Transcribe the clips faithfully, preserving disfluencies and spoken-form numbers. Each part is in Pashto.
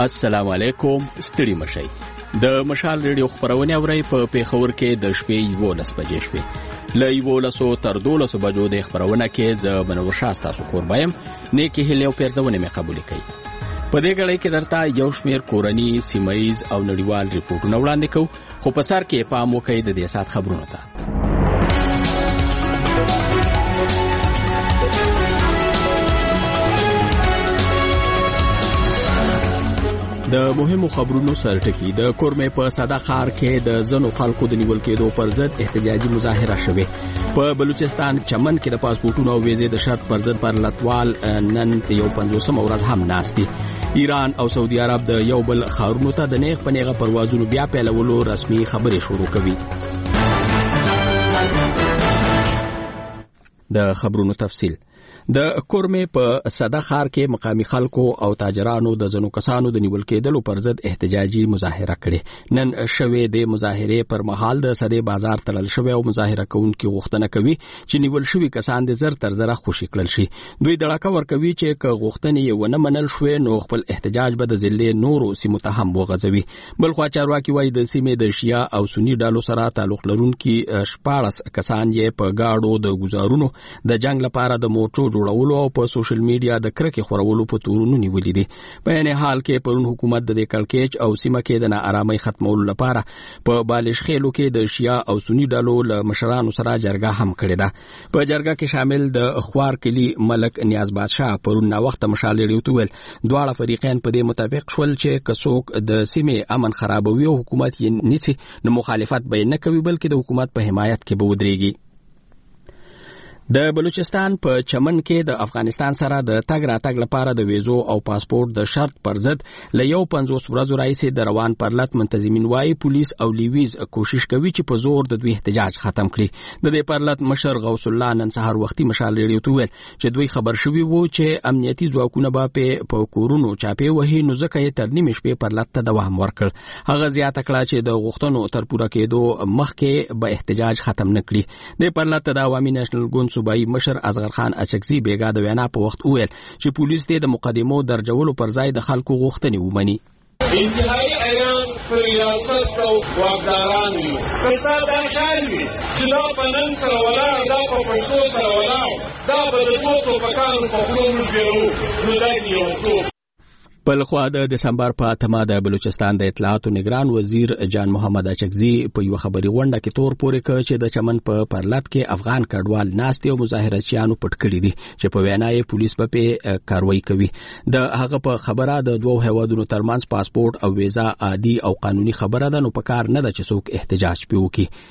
السلام علیکم. ستړي مشئ. د مشال ریډیو خبرونه اوري په پیښور کې د شپې یولس بجې شوې. له یولسو تر دولسو بجو د خبرونه کې ز بنور شاستا سو قربایم نیکی هلي او پیرځونه مې قبول کړي. په دې غړې کې درته یو شمیر کورنی سیمایز او نړیوال ریپورتونه وړاندې کوو، خو په سر کې پام وکړئ د دې سات خبرونه ته. د مهمو خبرونو سرټکی د کورمې په ساده ښار کې د زنو خلکو د نیول کېدو پر ضد احتجاجي مظاهره شوه. په بلوچستان چمن کې د پاسپورتونو او ویزې د شرط پر ضد پر لټوال نن یو پنځوسم ورځ هم ناست دي. ایران او سعودي عرب د یو بل ښارونو ته د نیغ په نیغه پروازونو بیا پیلولو رسمي خبرې شروع کوي. د خبرونو تفصیل. د کورمې په ساده ښار کې مقامي خلکو او تاجرانو د زنو کسانو د نیول کېدلو پر ضد احتجاجي مظاهره کړې. نن شوې د مظاهرې پر مهال د سدې بازار تړل شوی او مظاهره کوونکي غوښتنه کوي چې نیول شوی کسان د زر تر زره خوشي کړل شي. دوی دړاکه ورکوي چې که غوښتنې یې ونه منل شوې نو خپل احتجاج به د ضلع نورو سیمو ته هم وغځوي. بل خوا چارواکي وایي د سیمې د شیا او سنی ډلو سره تعلق لرونکي شپاړس کسان یې په گاډو د گزارونو د جنگ لپاره د موټو جوړولو او په سوشل میډیا د کرکې خورولو په تورونو نیولې دي. په یعنی حال کې پرون حکومت د کلکېچ او سیمه کې د ناارامۍ ختمولو لپاره په بالش خېلو کې د شیا او سنی ډلو له مشرانو سره جرګه هم کړې ده. په جرګه کې شامل د خوار کلی ملک نیاز بادشاه پرون نا وخت مشال ریډیو ویل دواړه فریقین په دې متفق شول چې کڅوک د سیمې امن خرابوي او حکومت یې نسی نو مخالفت به نه کوي بلکې د حکومت په حمایت کې به ودرېږي. د بلوچستان په چمن کې د افغانستان سره د تګ راتګ لپاره د ویزو او پاسپورت د شرط پر ضد له یو پنځوس ورځو راهیسې د روان پرلط منتظمین وايي پولیس او لیویز کوشش کوي چې په زور د دوی احتجاج ختم کړي. د دې پرلط مشر غوث الله نن سهار وختي مشال ریډیو ته ویل چې دوی خبر شوي وو چې امنیتي ځواکونه به په کورونو چاپې وهي نو ځکه یې تر نیمې شپې پرلط ته دوام ورکړ. هغه زیاته کړه چې د غوښتنو تر پوره کېدو مخکې به احتجاج ختم نه کړي. د پرلط د عوامي نېشنل ګوند صوبایي مشر اصغر خان اچکزي بیګا د وینا په وخت وویل چې پولیس دې د مقدمو درجولو پر ځای د خلکو غوښتنې ومني. انتهایی ایران پر ریاست او واکداران وي کسا دا خیال وي چې دا په نن سره ولاړ دا په پښتو سره ولاړ دا به د دوو ټوپکانو په خولو موږ بیرو نو دا یې یو توپ. بل خوا د دسمبر په اتمه د بلوچستان د اطلاعاتو نگران وزیر جان محمد اچکزي په یو خبري غونډه کې تور پورې کړ چې د چمن په پرلط کې افغان کډوال ناست او مظاهرچیانو پټ کړي دي چې په وینا یې پولیس په کاروایی کوي. د هغه په خبره د دوه هیوادونو ترمنځ پاسپورت او ویزا عادي او قانوني خبره ده نو په کار نه ده چې څوک احتجاج وکړي.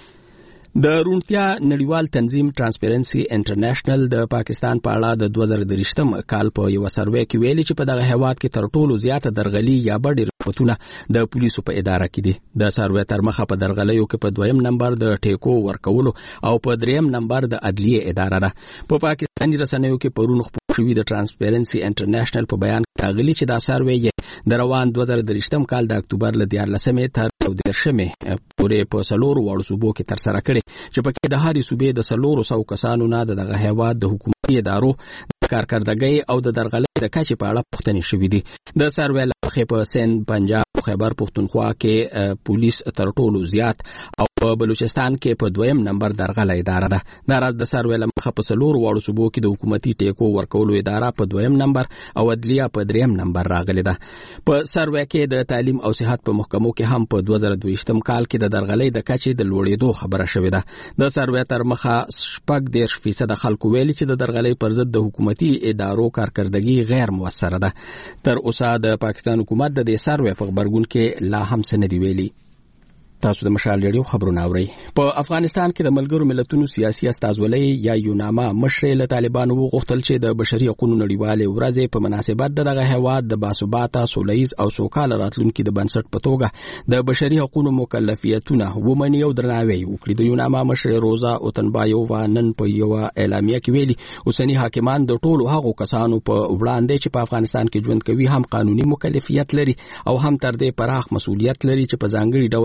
د روڼتیا نړیوال تنظیم ترانسپیرنسي انټرنیشنل د پاکستان په اړه د دوه زره درشتم کال په یو سروې کې ویلي چې په دغه هیواد کې تر ټولو زیاته درغلي یا بډې رپورټونه د پولیسو په اداره کې دي. د سروې تر مخه په درغلیو کې په دویم نمبر د ټیکو ورکولو او په دریم نمبر د عدلیه اداره ده. په پاکستاني رسنیو کې پرون خبرونه شوې د ترانسپیرنسي انټرنیشنل په بیان کې راغلي چې دا سروې د روان دوه زره درشتم کال د اکتوبر ل دیارلسمې تر دیارشمې پورې په سلورو واړو صوبو کې تر سره کړي چې پکې د هرې صوبې د سلورو سو کسانو نه دغه هیواد د حکومتي ادارو د کارکردګۍ او د درغلۍ د کچې په اړه پوښتنې شوې دي. د سروې لخوا په سند، پنجاب او خیبر پښتونخوا کې پولیس تر ټولو زیات او په بلوچستان کې په دویم نمبر درغلۍ اداره ده. دا راز د سروې لخوا په سلورو واړو صوبو کې د حکومتي ټیکو ورکولو اداره په دویم نمبر او عدلیه په دریم نمبر راغلي ده. په سروې کې د تعلیم او صحت په محکمو کې هم په دوه زره دویشتم کال کې د درغلۍ د کچې د لوړېدو خبره شوې ده. د سروې تر مخه شپږ دېرش فیصد خلکو ویلي چې د درغلۍ پر ضد د حکومتي ادارو کارکردګي غیر موثره ده. تر اوسه د پاکستان حکومت د دې سروې په خبرګون کې لا هم څه نه دي ویلي. تاسو د مشال ریډیو خبرونه اورئ. په افغانستان کې د ملګرو ملتونو سیاسي استازولۍ یا یوناما مشر له طالبانو وغوښتل چې د بشري حقوقو نړیوالې ورځې په مناسبت دغه هیواد د باثباته سولهییز او سوکاله راتلونکي د بنسټ په توګه د بشري حقوقو مکلفیتونه ومني او درناوی وکړي. د یوناما مشر روزا اوتنبایووا نن په یو اعلامیه کې ویلي اوسنی حاکمان د ټولو هغو کسانو په وړاندې چې په افغانستان کې ژوند کوي هم قانوني مکلفیت لري او هم تر دې پراخ مسؤلیت لري چې په ځانګړي ډول د خزو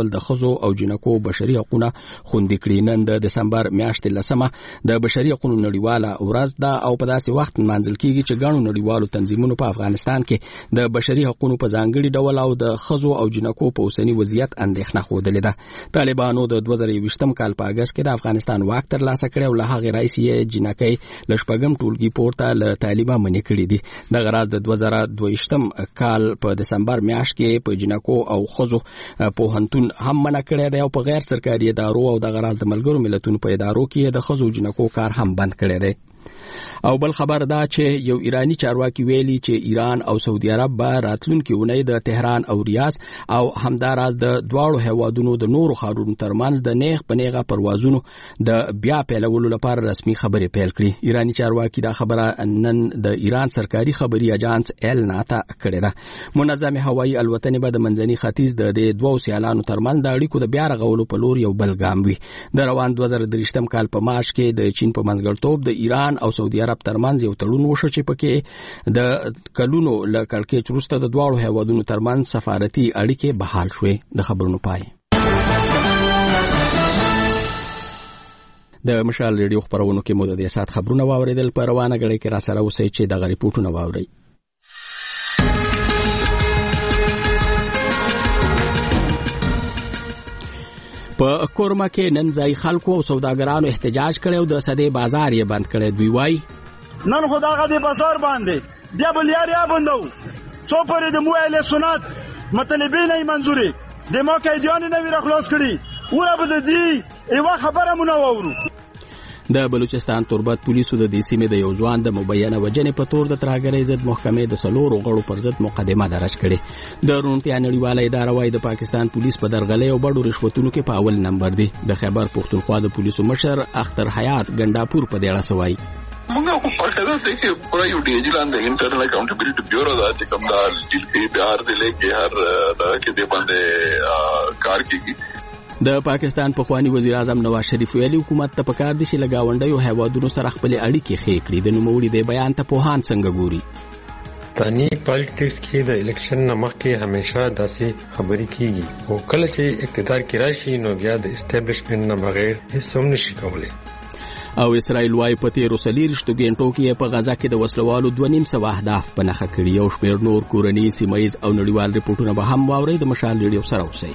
خزو او جنکو بشري حقوقونه خوندي کړي. نن د دسمبر میاشتې لسمه د بشري حقوقو نړیواله ورځ ده او په داسې وخت منځل کیږي چې ګڼو نړیوالو تنظیمونو په افغانستان کې د بشري حقوقو په ځانګړي ډول او د خزو او جنکو په اوسنی وضعیت اندېښنه ښودلې ده. طالبانو د دوه زره یوویشتم کال په اګست کې د افغانستان واک ترلاسه کړی او له هغې راهیسې یې جنکۍ له شپږم ټولګي پورته له تعلیمه منې کړي دي. دغه راز د دوه زره دوه ویشتم کال په دسمبر میاشت کې په جنکو او خزو پوهنتون هم منع کړی دی او په غیر سرکاري ادارو او دغه راز د ملګرو ملتونو په ادارو کې د خزو جنکو کار هم بند کړی دی. او بل خبر دا چې یو ایرانی چارواکي ویلي چې ایران او سعودي عرب به راتلونکي اونۍ د تهران او ریاض او همداراز د دواړو هیوادونو د نورو ښارونو ترمنځ د نیغ په نیغه پروازونو د بیا پیلولو لپاره رسمي خبرې پیل کړي. ایرانی چارواکي دا خبره نن د ایران سرکاري خبري اژانس ال ناتا کړې ده. منظم هوایي الوتنې به د منځني ختیځ د دې دوو سیالانو ترمنځ د اړیکو د بیا رغولو په لور یو بل ګام وي. د روان دوه زره درې کال په مارچ کې د چین په منځګړیتوب د ایران او سعودي عرب ترمنځ یو تړون وشو چې پکې د کلونو له کړکېچ وروسته د دواړو هیوادونو ترمنځ سفارتي اړیکې بحال شوې. د خبرونو پای. د مشال ریډیو خبرونو کې مو د دې سات خبرونه واوریدل. په روانه غړي کې را سره اوسئ چې د غریپورټونه واورئ. په کورما کې نن ځای خلکو او سوداګرانو احتجاج کړي او د سدې بازار یې بند کړي. دوی وایي نن خداغه دی بازار باندې بیا بل یاریا بندو څو پرې د موایل سنت مطلبین ای منظوري د ما کې دیان نه ویره خلاص کړي وره بده دی ایوا خبره مونږ وورو. د بلوچستان تربت پولیسو د دې سیمې د یو ځوان د مبینه وجنې په تور د ترهګرۍ ضد محکمې د څلورو غړو پر ضد مقدمه درج کړې. د روڼتیا نړیواله اداره وايي د پاکستان پولیس په درغلۍ او بډو رشوتونو کې په اول نمبر دي. د خیبر پښتونخوا د پولیسو مشر اختر حیات ګنداپور په دې اړه سوای موږ په پټه ده چې پورا یو ډی جی لاندې انټرنل اکاونټیبিলিټي بیورو دا چې کوم دا ډیل کې بهار ضلع کې هر دا کې د باندې کار کوي. د پاکستان پخوانی وزیر اعظم نواز شریف ویلي حکومت ته پکار دي چې لګاونډیو هیوادونو سره خپل اړیکې ښې کړي. د نوموړي د بیان ته پوهان څنګه ګوري؟ پانی پالیټکس کې د الیکشن نه مخکې همیشه داسې خبرې کیږي او کله چې اقتدار کې راشي نو بیا د اسټابلیشمنت نه بغیر هیڅ هم نشي کولای. او اسرائیل وايي په تیرو څلېرویشتو غنټو کې په غزا کې د وسلوالو دوه نیم سوه اهداف په نښه کړي. او شمېر نور کورني سیمایز او نړیوال ریپورټونه به هم واورئ. د مشال ریډیو سره اوسئ.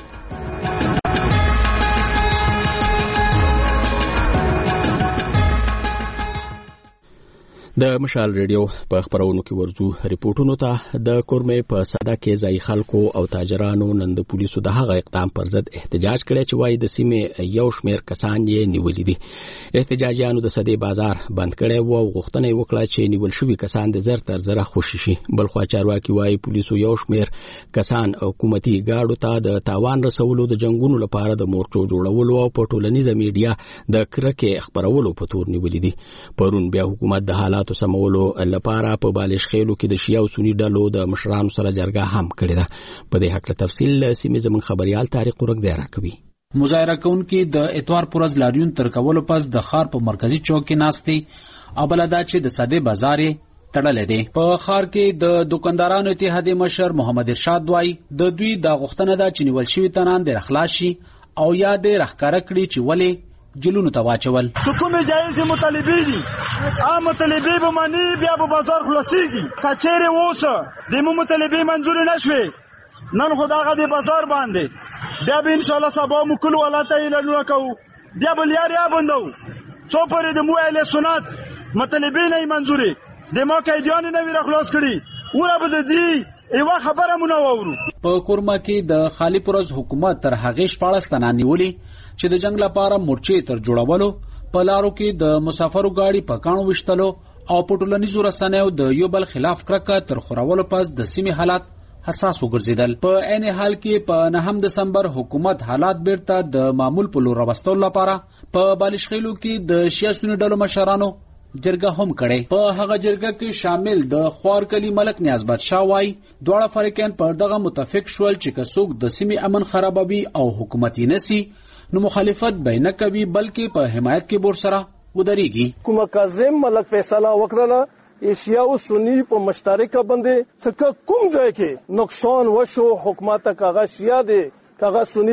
د مشال ریډیو په خبرونو کې ورځو ریپورټونو ته. د کورمې په ساده کې ځای خلکو او تاجرانو نن د پولیسو د هغه اقدام پر ضد احتجاج کړی چې وايي د سیمې یو شمېر کسان یې نیولي دي. احتجاجیانو د سدې بازار بند کړی و او غوښتنه یې وکړه چې نیول شوي کسان د زر تر زره خوشي شي. بلخوا چارواکي وايي پولیسو یو شمېر کسان حکومتي ګاډو ته د تاوان رسولو د جنگونو لپاره د مورچو جوړولو او په ټولنیزه میډیا د کرکې خبرولو په تور نیولي دي. پرون بیا حکومت د حالات سمولو لپاره په بالش خېلو کې د شیعه او سنی ډلو د مشرانو سره جرګه هم کړې ده. په دې حق له تفصیل سیمې زموږ خبريال طارق ورګ راکوي. مظاهره کوونکي د اتوار پرز لاریون تر کولو پس د ښار په مرکزی چوک کې ناستي او بلدا چې د ساده بازار تړلې دي. په ښار کې د دکاندارانو اتحادیې مشر محمد ارشاد وای د دوی د غوښتنه ده چې نیول شوی تنان د اخلاص شي او یاد راخکاره کړي چې ولې جلونو ته واچول. حکومت جایز مطالبه دي عام مطالبه به معنی بیا په بازار خلاصيږي. کچېره ووسه د مو مطالبه منظور نشوي نن خداغه د بازار باندې بیا به ان شاء الله سبا مو کول ولاته اعلان وکاو بیا بل یاریا بندو څو پرې د موایل سنت مطالبه نه منظوري د ما کې دیان نه ویره خلاص کړي وره بده دی ایوا خبره مونږ وورو. په کورما کې د خالی پروز حکومت تر هغه شپاړس تنه نیولي چې د جنگ لپاره مورچې تر جوړولو په لارو کې د مسافرو گاډي په کانو وشتلو او په ټولنیزو رسنیو د یو بل خلاف کرکه تر خورولو پس د سیمې حالات حساس وګرځیدل. په عین حال کې په نهم دسمبر حکومت حالات بیرته د معمول په لور راوستلو لپاره په بالش خېلو کې د شیعه سنی ډلو مشرانو جرګه هم کړي. په هغه جرګه کې شامل د خوارکلی ملک نیاز بادشاه وای دواړه فریقین پر دغه متفق شول چې کڅوګ د سیمې امن خرابوي او حکومتي نسی نو مخالفت به نه کوي بلکې په حمایت کې بور سره ودرېږي. کومه کاظم ملک فیصله وکړه ایشیا او سنی په مشترکه باندې څخه کوم ځای کې نقصان وشو حکومت کاغه شیا دي کاغه سنی دي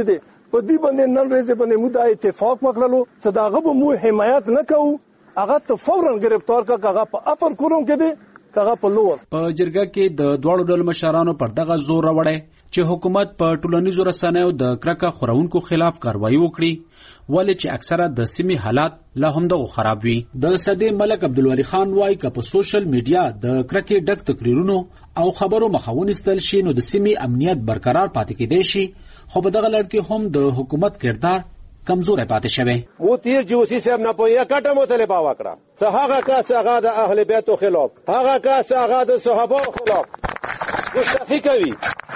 په دې باندې نن ورځ باندې موږ د اتفاق وکړلو چې دا غو مو حمایت نه کوو هغه ته فورا گرفتار کا هغه په افر کوم کې دي هغه په لور. په جرګه کې د دواړو ډلو مشرانو پر دغه زور راوړی چې حکومت په ټولنیزو رسنیو د کرکه خورونکو خلاف کاروایی وکړي ولې چې اکثره د سیمې حالات لا هم دغه خراب وي. د صدې ملک عبدالولي خان وایي که په سوشل میډیا د کرکې ډک تقریرونو او خبرو مخه ونیستل شي نو د سیمې امنیت برقرار پاتې کېدی شي خو په دغه لړ کې هم د حکومت کردار کمزور پاتې شوی. و تیر جوسی صاحب نه پوهه کټه مطالبه وکړه څه هغه کس هغه د اهل بیت خلاف هغه کس هغه د صحابه خلاف مستفی کوي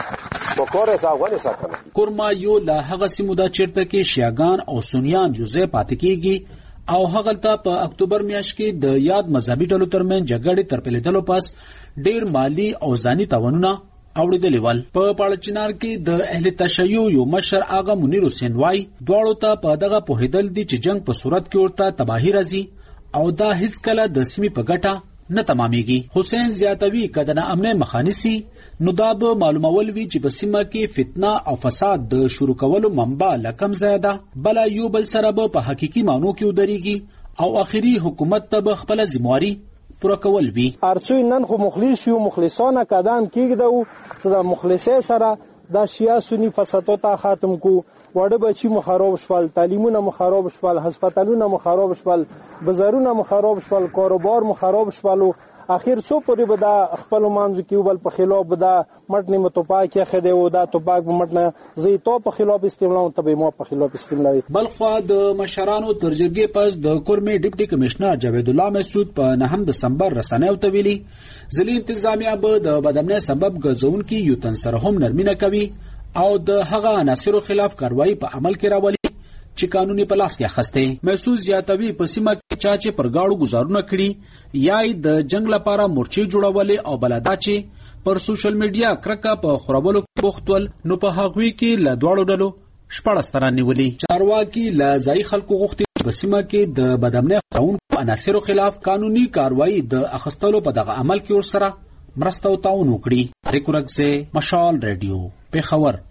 په کور ځاوونه ساتنه کورما یو لا هغه سیمو دا چیرته کې شیعاګان او سنیان یوځای پاتې کیږي او هغه ته په اکتوبر میاشت کې د یاد مذهبي ډلو ترمن جګړې تر پیلېدلو پس ډیر مالی او ځاني تاوانونه اوړېدلې ول. په پاړچنار کې د اهل تشیع یو مشر آغا منیر حسین وای دواړو ته په دغه پوهېدل دي چې جنگ په صورت کې ورته تباہی راځي او دا هیڅ کله د سیمې په ګټه نه تمامېږي. حسین زیاتوي که د ناامنۍ مخه نیسي نو دا به معلومول وي چې په سیمه کې فتنه او فساد د شروع کولو منبع له کم ځای ده بله یو بل سره به په حقیقي معنو کې ودرېږي او آخري حکومت ته به خپله ذمواري پوره کول وي. ارڅوی نن خو مخلص یو مخلصانه قدم کېږدو چې د مخلصۍ سره د شیعه سنی فسادو ته ختم کو وړه بچي مخرب شول تعلیمونه مخرب شول هسپتالونه مخرب شول بازارونه مخرب شول کاروبار مخرب شول اخر څو پورې به دا خپل مانځ کې بل په خلاف به دا مټنی متوپا کې خده و دا توپاک به مټنه زی تو په خلاف استعمال ته به مو په خلاف استعمال. بل خو د مشرانو تر جرګې پس د کورمې ډیپټي کمشنر جاوید الله مسعود په نهم دسمبر رسنیو ته ویلي ځلې انتظامیه به د بدامنۍ سبب ګرځون کې یو تن سره هم نرمینه کوي او د هغه عناصرو خلاف کاروایی په عمل کې راولي چې قانوني په لاس کې اخسته. محسوس زیاتوي په سیمه کې چا چې پر گاړو گزارونه کړي یا د جنگ لپاره مورچې جوړولې او بلدا چې پر سوشل میډیا کرکه په خرابولو کې بوختول نو په هغوی کې له دواړو ډلو شپږ تران نیولي. چارواکي له ځای خلکو غوښتي په سیمه کې د بدامنۍ خورونکو عناصرو خلاف قانوني کاروایی د اخستلو په دغه عمل کې ورسره مرسته او تعاون وکړي. ریکورګ سے مشال ریډیو پیښور.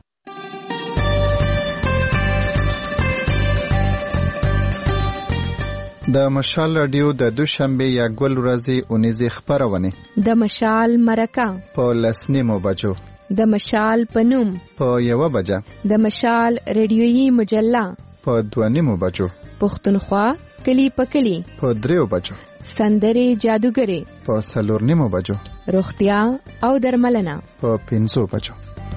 د مشال رادیو د دوشنبه یا ګل ورځې اونیزه خبرونه د مشال مرکه په لسنیمو بجو د مشال پنوم په یو بجه د مشال ریډیویي مجله په دوانیمو بجو پښتونخوا کلی په کلی په دریو بجو سندرې جادوګرې په سلورنیمو بجو روغتیا او درملنه په پنځو بجو.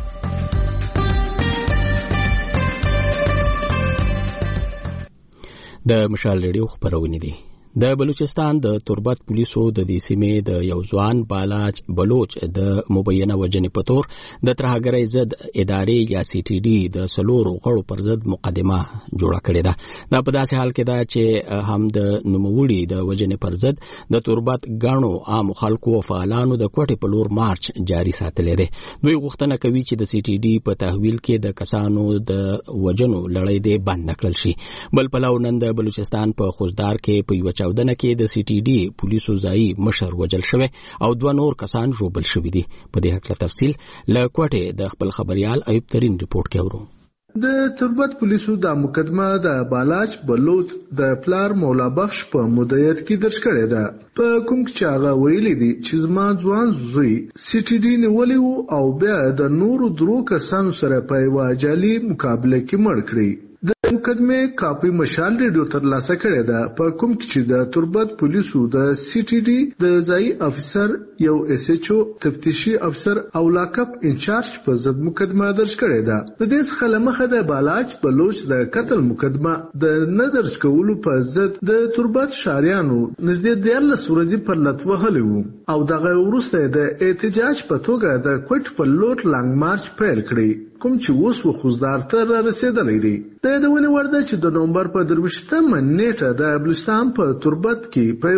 د مشال ریډیو خبرونه دي. د بلوچستان د تربت پولیسو د دې سیمې د یو ځوان بالاج بلوچ د مبینه وجنې په تور د ترهګرۍ ضد ادارې یا سی ټي ډي د سلورو غړو پر ضد مقدمه جوړه کړې ده. دا په داسې حال کې ده چې هم د نوموړي د وجنې پر ضد د تربت غاڼو عام خلکو او فعالانو د کوټې په لور مارچ جاری ساتلې ده. دوی غوښتنه کوي چې د سی ټي ډي په تحویل کې د کسانو د وجنو لړۍ دې بند کړل شي. بل پلو نن د بلوچستان په خوزدار کې په یو چاودنه کې د سی ټي ډي پولیسو ځایي مشر وجل شوی او دوه نور کسان ژوبل شوي دي. په دې هکله تفصیل له کوټې د خپل خبريال ایوب ترین ریپورت کې اورو. د تربت پولیسو د مقدمه د بالاج بلوچ د پلار مولا بخش په مدیریت کې درج کړې ده. په کوم چې هغه ویلي دي چې زما ځوان زوی سی ټي ډي نیولې او بیا د نورو درو کسانو سره په یوه جعلي مقابله کې مړ کړی. د مقدمه کاپی مشال ریډیو ترلاسه کړې ده. په کوم چې د تربت پولیسو د سی ټي ډي د ځایي افسر یو اس ایچ او تفتیشي افسر او لاکپ انچارج په ضد مقدمه درج کړې ده. د دې څخه لمخه د بالاج بلوچ د قتل مقدمه د نه درج کولو په ضد د تربت شاریانو نږدې دیارلس ورځې پر لټ وهلي وو او دغه وروسته د احتجاج په توګه د کوټ په لور لانګ مارچ پیل کړی کوم چې اوس و خوزدار ته را رسیدلی دی. د دونه ورده چې د نومبر په درویشتمه نیټه د بلوچستان په تربت کې په یوه ښه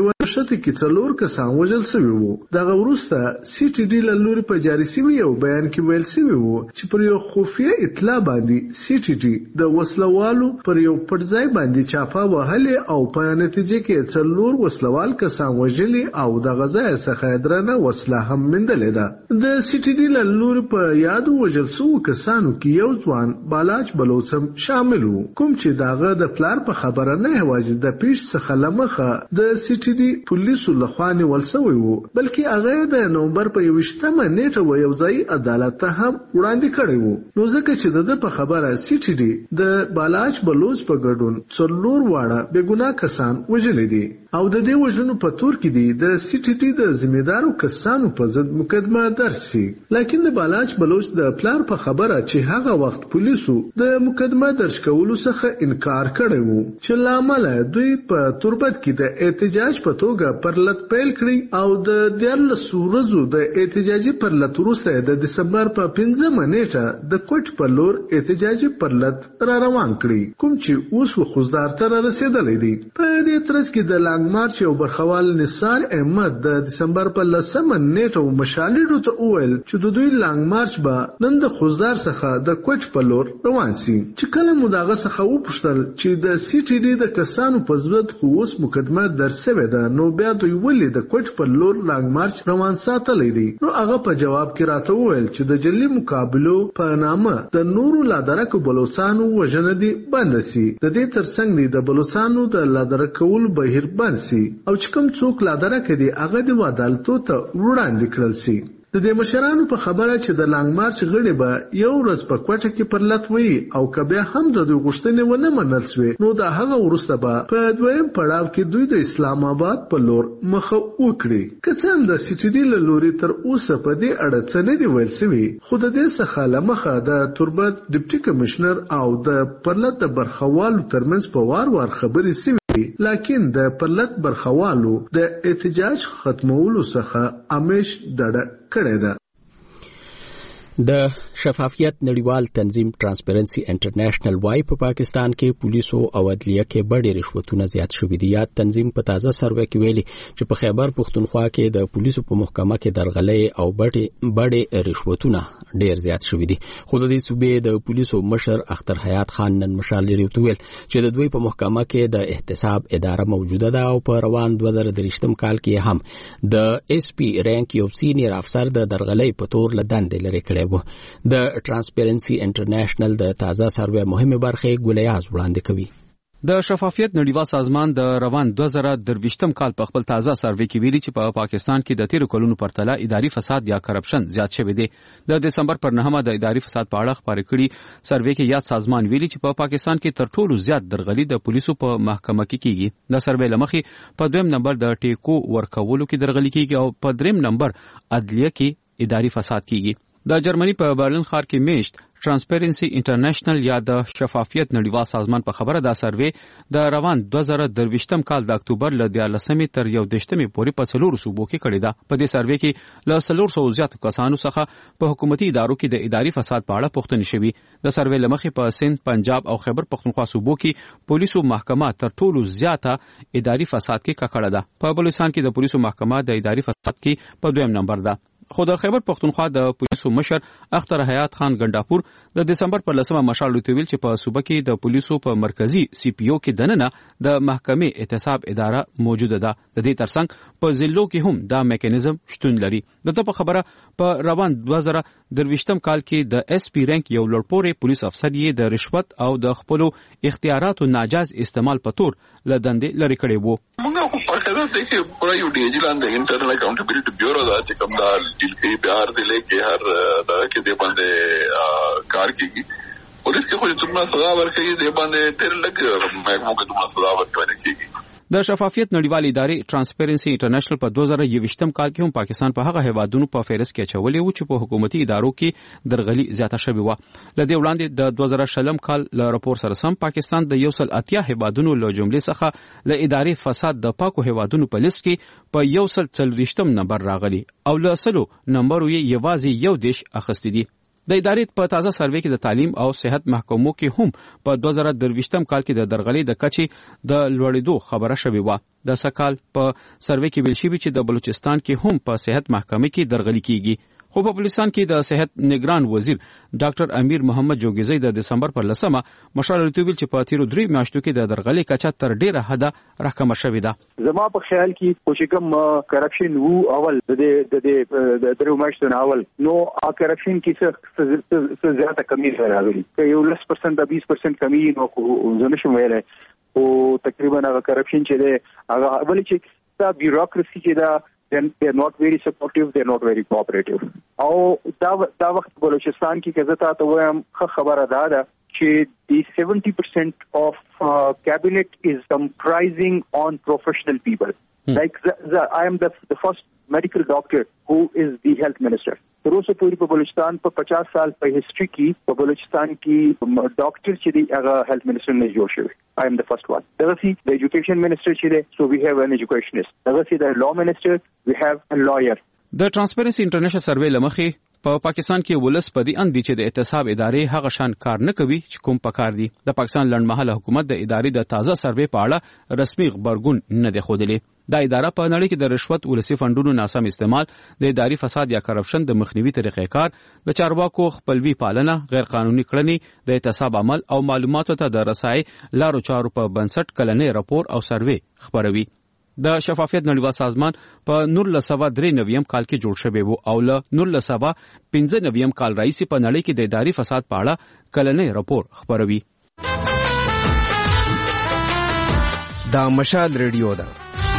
نښته کې څلور کسان وژل شوي وو. دغه وروسته سی ټي ډي له لوري په جاري شوي یو بیان کې ویل شوي وو چې پر یو خفیه اطلاع باندې سی ټي ډي د وسلوالو پر یو پټ ځای باندې چاپه وهلې او په نتیجه کې څلور وسلوال کسان وژلي او دغه ځای څخه درنه وسله هم موندلې ده. د سی ټي ډي له لوري په یادو وژل شوو کسانو کې یو ځوان بالاچ بلوچ هم شامل وو، کوم چې دغه د پلار په خبره نه یوازې د پیښ څخه لمخه د سی ټي ډي پولیسو لخوا نیول شوی وو، بلکې هغه د نومبر په یوویشتمه نیټه و یو ځای عدالت ته هم وړاندې کړی وو. نو ځکه چې د ده په خبره سی ټي ډي د بالاچ بلوچ په ګډون څلور واړه بېګناه کسان وژلي دي او د دې وژنو په تور کې دي د سی ټي ډي د ذمېدارو کسانو په ضد مقدمه درج سي. لیکن د بالاچ بلوچ د پلار په خبره چې هغه وخت پولیسو د مقدمه درج کولو څخه انکار کړی وو چې له امله دوی په تربت کې د احتجاج په توګه پرلط پیل کړي او د دیارلسو ورځو د احتجاجي پرلط وروسته د دسمبر په پنځمه نیټه د کوټ په لور احتجاجي پرلط را روان کړي، کوم چې اوس وخوزدار ته رسېدلی دی. په دې ترڅ کې د لانګ مارچ یو برخوال نثار احمد د دسمبر په لسمه نیټه مشالډو ته وویل چې د دوی لانګ مارچ به نن د خوزدار څخه د کوټ په لور روان سي. چې کله مو دغه څخه وپوښتل چې د سی ټي ډي د کسانو په ضد خو اوس مقدمه درج شوې ده، نو بیا دوی ولې د کوټ په لور لانګ مارچ روان ساتلی دی؟ نو هغه په جواب کې راته وویل چې د جلي مقابلو په نامه د نورو لادرکو بلوڅانو وژنه دي بند سي. د دې ترڅنګ دی د بلوڅانو د لادرکول بهیر بند سي او چې کوم څوک لادرک دي هغه د عدالتو ته وړاندې کړل سي. د دې مشرانو په خبره چې د لانګ مارچ غړي به یو ورځ په کوټه کې پرلط وي او که بیا هم د دوی غوښتنې ونه منل سوې، نو د هغه وروسته به په دویم پړاو کې دوی د اسلام آباد په لور مخه وکړي. که څه هم د سی ټي ډي له لوري تر اوسه په دې اړه څه نه دي ویل سوي، خو د دې څخه له مخه د تربت ډیپټي کمشنر او د پرلط د برخوالو ترمنځ په وار وار خبرې سوي، لیکن د پرلط برخوالو د احتجاج ختمولو څخه امیش ډډه کړې ده. د شفافیت نړیوال تنظیم ترانسپیرنسي انټرنیشنل وايي په پاکستان کې پولیسو او عدلیه کې ډېر رشوتونه زیات شوي دي. یاد تنظیم په تازه سروې کې ویلي چې په خیبر پښتونخوا کې د پولیسو په محکمه کې درغلۍ او ډېر رشوتونه ډېر زیات شوي دي. خو د دې صوبې د پولیسو مشر اختر حیات خان نن مشال لري ویل چې د دوی په محکمه کې د احتساب اداره موجوده ده او په روان دوه زره درې کال کې هم د اس پی رینک یو سینیر افسر د درغلۍ په تور له دندې لري کړی. د ترانسپیرنسي انټرنیشنل د تازه سروې مهمه برخه ګولیاز وړاندې کوي. د شفافیت نړیوال سازمان د روان دوه زره درویشتم کال په خپل تازه سروې کې ویلي چې په پا پاکستان کې د تیرو کلونو پرتله اداري فساد یا کرپشن زیات شوی دی. د دسمبر پر نهمه د اداري فساد په اړه خبرې کړي سروې کې یاد سازمان ویلي چې په پا پاکستان کې تر ټولو زیات درغلي د پولیسو په محکمه کې کیږي. د سروې لمخې په دویم نمبر د ټیکو ورکولو کې درغلي کیږي او په دریم نمبر عدلیه کې اداري فساد کیږي. د جرمني په برلین ښار کې میشت ترانسپیرنسي انټرنیشنل یا د شفافیت نړیوال سازمان په خبره دا سروې د روان دوه زره درویشتم کال د اکتوبر له دیارلسمې تر یو دېرشتمې پورې په څلورو صوبو کې کړې ده. په دې سروې کې له څلور سوو زیاتو کسانو څخه په حکومتي ادارو کې د اداري فساد په اړه پوښتنې شوي. د سروې له مخې په سند، پنجاب او خیبر پښتونخوا صوبو کې پولیسو محکمه تر ټولو زیاته اداري فساد کې ککړه ده. په بلوچستان کې د پولیسو محکمه د اداري فساد کې په دویم نمبر ده. خو د خیبر پښتونخوا د پولیسو مشر اختر حیات خان ګنداپور د دسمبر پر لسمه مشال ویل چې په صوبه کې د پولیسو په مرکزی سی پی او کې دننه د محکمې احتساب اداره موجوده ده. د دې ترڅنګ په ضلعو کې هم دا میکانیزم شتون لري. دغه په خبره په روان دوه زره درویشتم کال کې د اس پی رینک یو لوړپوړی پولیس افسر یې د رشوت او د خپلو اختیاراتو ناجایز استعمال په تور له دندې لرې کړی وو. देखिए पूरा यू डी ए जी लान इंटरनल अकाउंटेबिलिटी ब्यूरो दा च कम दा दिल्ली बिहार जिले के हर दा के दे बंदे कार की और इसके कुछ तुमना सजा वर के दे बंदे तेरे लग महकमों के तुमना सजा वर करने की. د شفافیت نړیوال ادارې ترانسپیرنسي انټرنیشنل په دوه زره یوویشتم کال کې هم پاکستان په هغه هیوادونو په فهرست کې اچولې و چې په حکومتي ادارو کې درغلي زیاته شوې وه. له دې وړاندې د دوه زره شلم کال له راپور سره سم پاکستان د یو سل اتیا هیوادونو له جملې څخه له ادارې فساد د پاکو هیوادونو په لیست کې په یو سل څلوېښتم نمبر راغلي او له سلو نمبرو یې یوازې یو دیش اخیستي دي. د ادارې په تازه سروې کې د تعلیم او صحت محکمو کې هم په دوه زره درویشتم کال کې د درغلۍ د کچې د لوړېدو خبره شوې وه. د سکال په سروې کې ویل شوی چې د بلوچستان کې هم په صحت محکمې کې درغلي کیږي. خو په بلوچستان کې د صحت نگران وزیر ډاکټر امیر محمد جوګیزی د دسمبر پر لسمه مشال ویل چې په تیرو درې میاشتو کې د درغلي کچه تر ډیره حده راکمه شوې ده. زما په خیال کې کوم کوم کرپشن وو اول د د د درو میاشتو نه اول نو ا کرپشن کې څه زیاته کمی راغلي که یو لس پرسنټ د بیس پرسنټ کمی نو زنه شم ویلای او تقریبا هغه کرپشن چې ده هغه ولې چې دا بیوروکراسي چې دا then they are not very supportive, they are not very cooperative. او دا دا وخت بلوچستان کې کزتا ته وایم خبره ده ده چې the seventy percent of uh, cabinet is comprising on professional people. Hmm. Like the, the, I am the, the first medical doctor who is the health minister. روسو پوری په بلوچستان په پچاس سال په هیستوري کې په بلوچستان کې ډاکټر چې دی هغه هیلث منسٹر نه جوړ شوی. I am the first one. دغه سي د ایجوکیشن منسٹر چې دی so we have an educationist. دغه سي د لا منسٹر we have a lawyer. د ترانسپیرنسي انټرنیشنل سروې لمخې په پاکستان کې ولس په دې اندي چې د احتساب ادارې هغه شان کار نه کوي چې کوم پکار دي. د پاکستان لنډمهاله حکومت د ادارې د تازه سروې په اړه رسمي خبرګون نه دی خوده. دا اداره په نړۍ کې د رشوت ولسی فندونو ناسم استعمال، د اداري فساد یا کرپشن د مخنیوي طریقې کار، د چارواکو خپلوي پالنه، غیر قانوني کړنې، د احتساب عمل او معلوماتو ته د رسای لارو چارو په بنسټ کلنې راپور او سروې خبروي. د شفافیت نړیوال سازمان په نولس سوه درې نویم کال کې جوړ شوی وو او له نولس سوه پنځه نویم کال راځي په نړۍ کې د اداري فساد په اړه کلنې راپور خبروي. دا مشال ریډیو ده.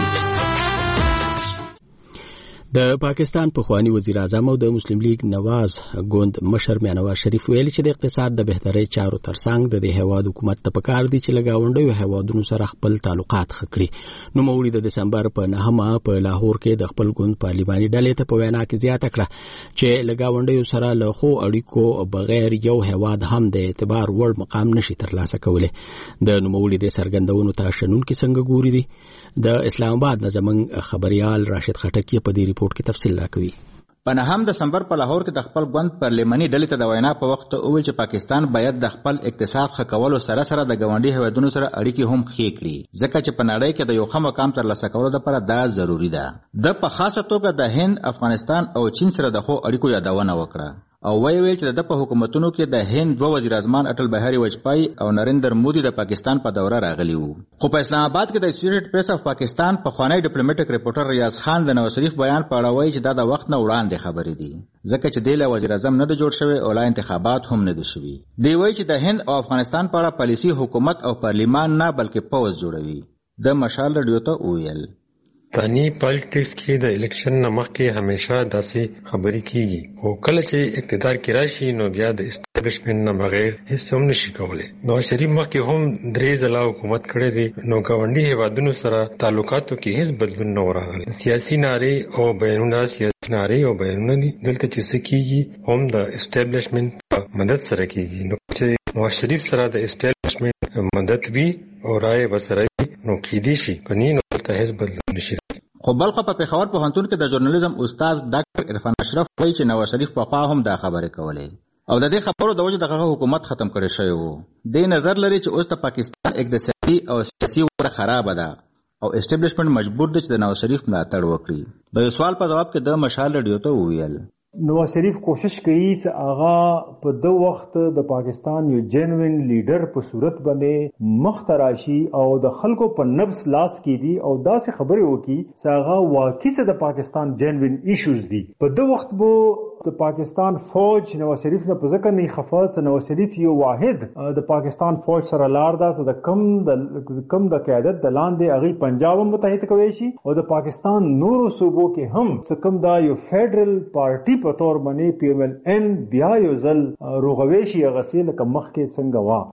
د پاکستان پخوانی وزیر اعظم او د مسلم لیگ نواز ګوند مشر میاں نواز شریف ویلي چې د اقتصاد د بهترۍ چارو ترڅنګ د دې هیواد حکومت ته پکار دي چې لګاونډیو هیوادونو سره خپل تعلقات ښه کړي. نو مولوی د دسمبر په نهمه په لاهور کې د خپل ګوند پارلماني ډلې ته په وینا کې زیاته کړه چې لګاونډیو سره له خو اړیکو بغیر یو هیواد هم د اعتبار وړ مقام نشي ترلاسه کولی. د نوموړي د څرګندونو ته شنونکو څنګه ګوري دي. د اسلام آباد نظم خبريال راشد خټک په دې ریپورت کې تفصیل راکوي. په نهم دسمبر په لاهور کې د خپل ګوند پارلماني ډلې ته د وینا په وخت اوویل چې پاکستان باید د خپل اقتصاد ښه کولو سره سره د ګاونډي هیوادونو سره اړیکې هم ښې کړي، ځکه چې په نړۍ کې د یو ښه مقام ترلاسه کولو لپاره دا ضروري ده. د په خاصه توګه د هند، افغانستان او چین سره د ښو اړیکو یادونه وکړه او وی ویل چې د په حکومتونو کې د هند دوه وزیر اعظمان اټل بهاري واجپای او نریندر مودي د پاکستان په دوره راغلي وو. خو په اسلام آباد کې د اسوسییټډ پریس اف پاکستان په خوانی ډیپلوماټیک ریپورټر ریاض خان د نواز شریف بیان په اړه وایي چې دا د وخت نه وړاندې خبرې دي، ځکه چې د وزیر اعظم نه د جوړ شوی او لا انتخابات هم نه دي شوي. دی وایي چې د هند او افغانستان په اړه پالیسي حکومت او پارلیمان نه بلکې پوز جوړوي. د مشال رادیو ته ویل پانی پالیټکس کې د الیکشن نه مخکې همیشه داسې خبرې کیږي او کله چې اقتدار کې راشي نو بیا د اسټابلیشمنت نه بغیر هیڅ هم نشي کولی. نواز شریف مخکې هم درې ځله حکومت کړی دی نو ګاونډي هیوادونو سره تعلقاتو کې هیڅ بدلون نه راغلی. سیاسي نارې او بیانونه سیاسي نارې او بیانونه دي دلته چې څه کیږي هم د اسټابلیشمنت په مدد سره کیږي. نو چې نواز شریف سره د اسټابلیشمنت مدد وي او رائے بسره نو کېدی شي پنی نو ته هیڅ بدلون نشي. خو بلخ په پېښور پوهنتون کې د ژورنالیزم استاد ډاکټر عرفان اشرف وایي چې نواز شریف په خوا هم دا خبرې کولې او د دې خبرو د وجې دغه حکومت ختم کړی شوی وو. دې نظر لري چې اوس د پاکستان اقتصادي او سیاسي وضع خرابه ده او اسټابلیشمنت مجبور دی چې د نواز شریف ملاتړ وکړي. د یو سوال په جواب کې د مشال رادیو ته وویل نواز شریف کوشش کوي چې هغه په د وخت د پاکستان یو جنوین لیډر په صورت باندې مختراشي او د خلکو په نفس لاس کې دي او داسې خبرې وکړي چې هغه واقعي د پاکستان جنوین ایشوز دي. په د وخت بو د پاکستان فوج نواز شریف نه په ځکه نه خفه چې نواز شریف یو واحد د پاکستان فوج سره لار ده چې د کم د کم د قیادت د لاندې هغه پنجاب متحد کوي شي او د پاکستان نورو صوبو کې هم چې کم دا یو فیډرل پارټي په تور باندې پی ایم ایل ان بیا یو ځل روغوي شي غسیل کمخ کې څنګه وا.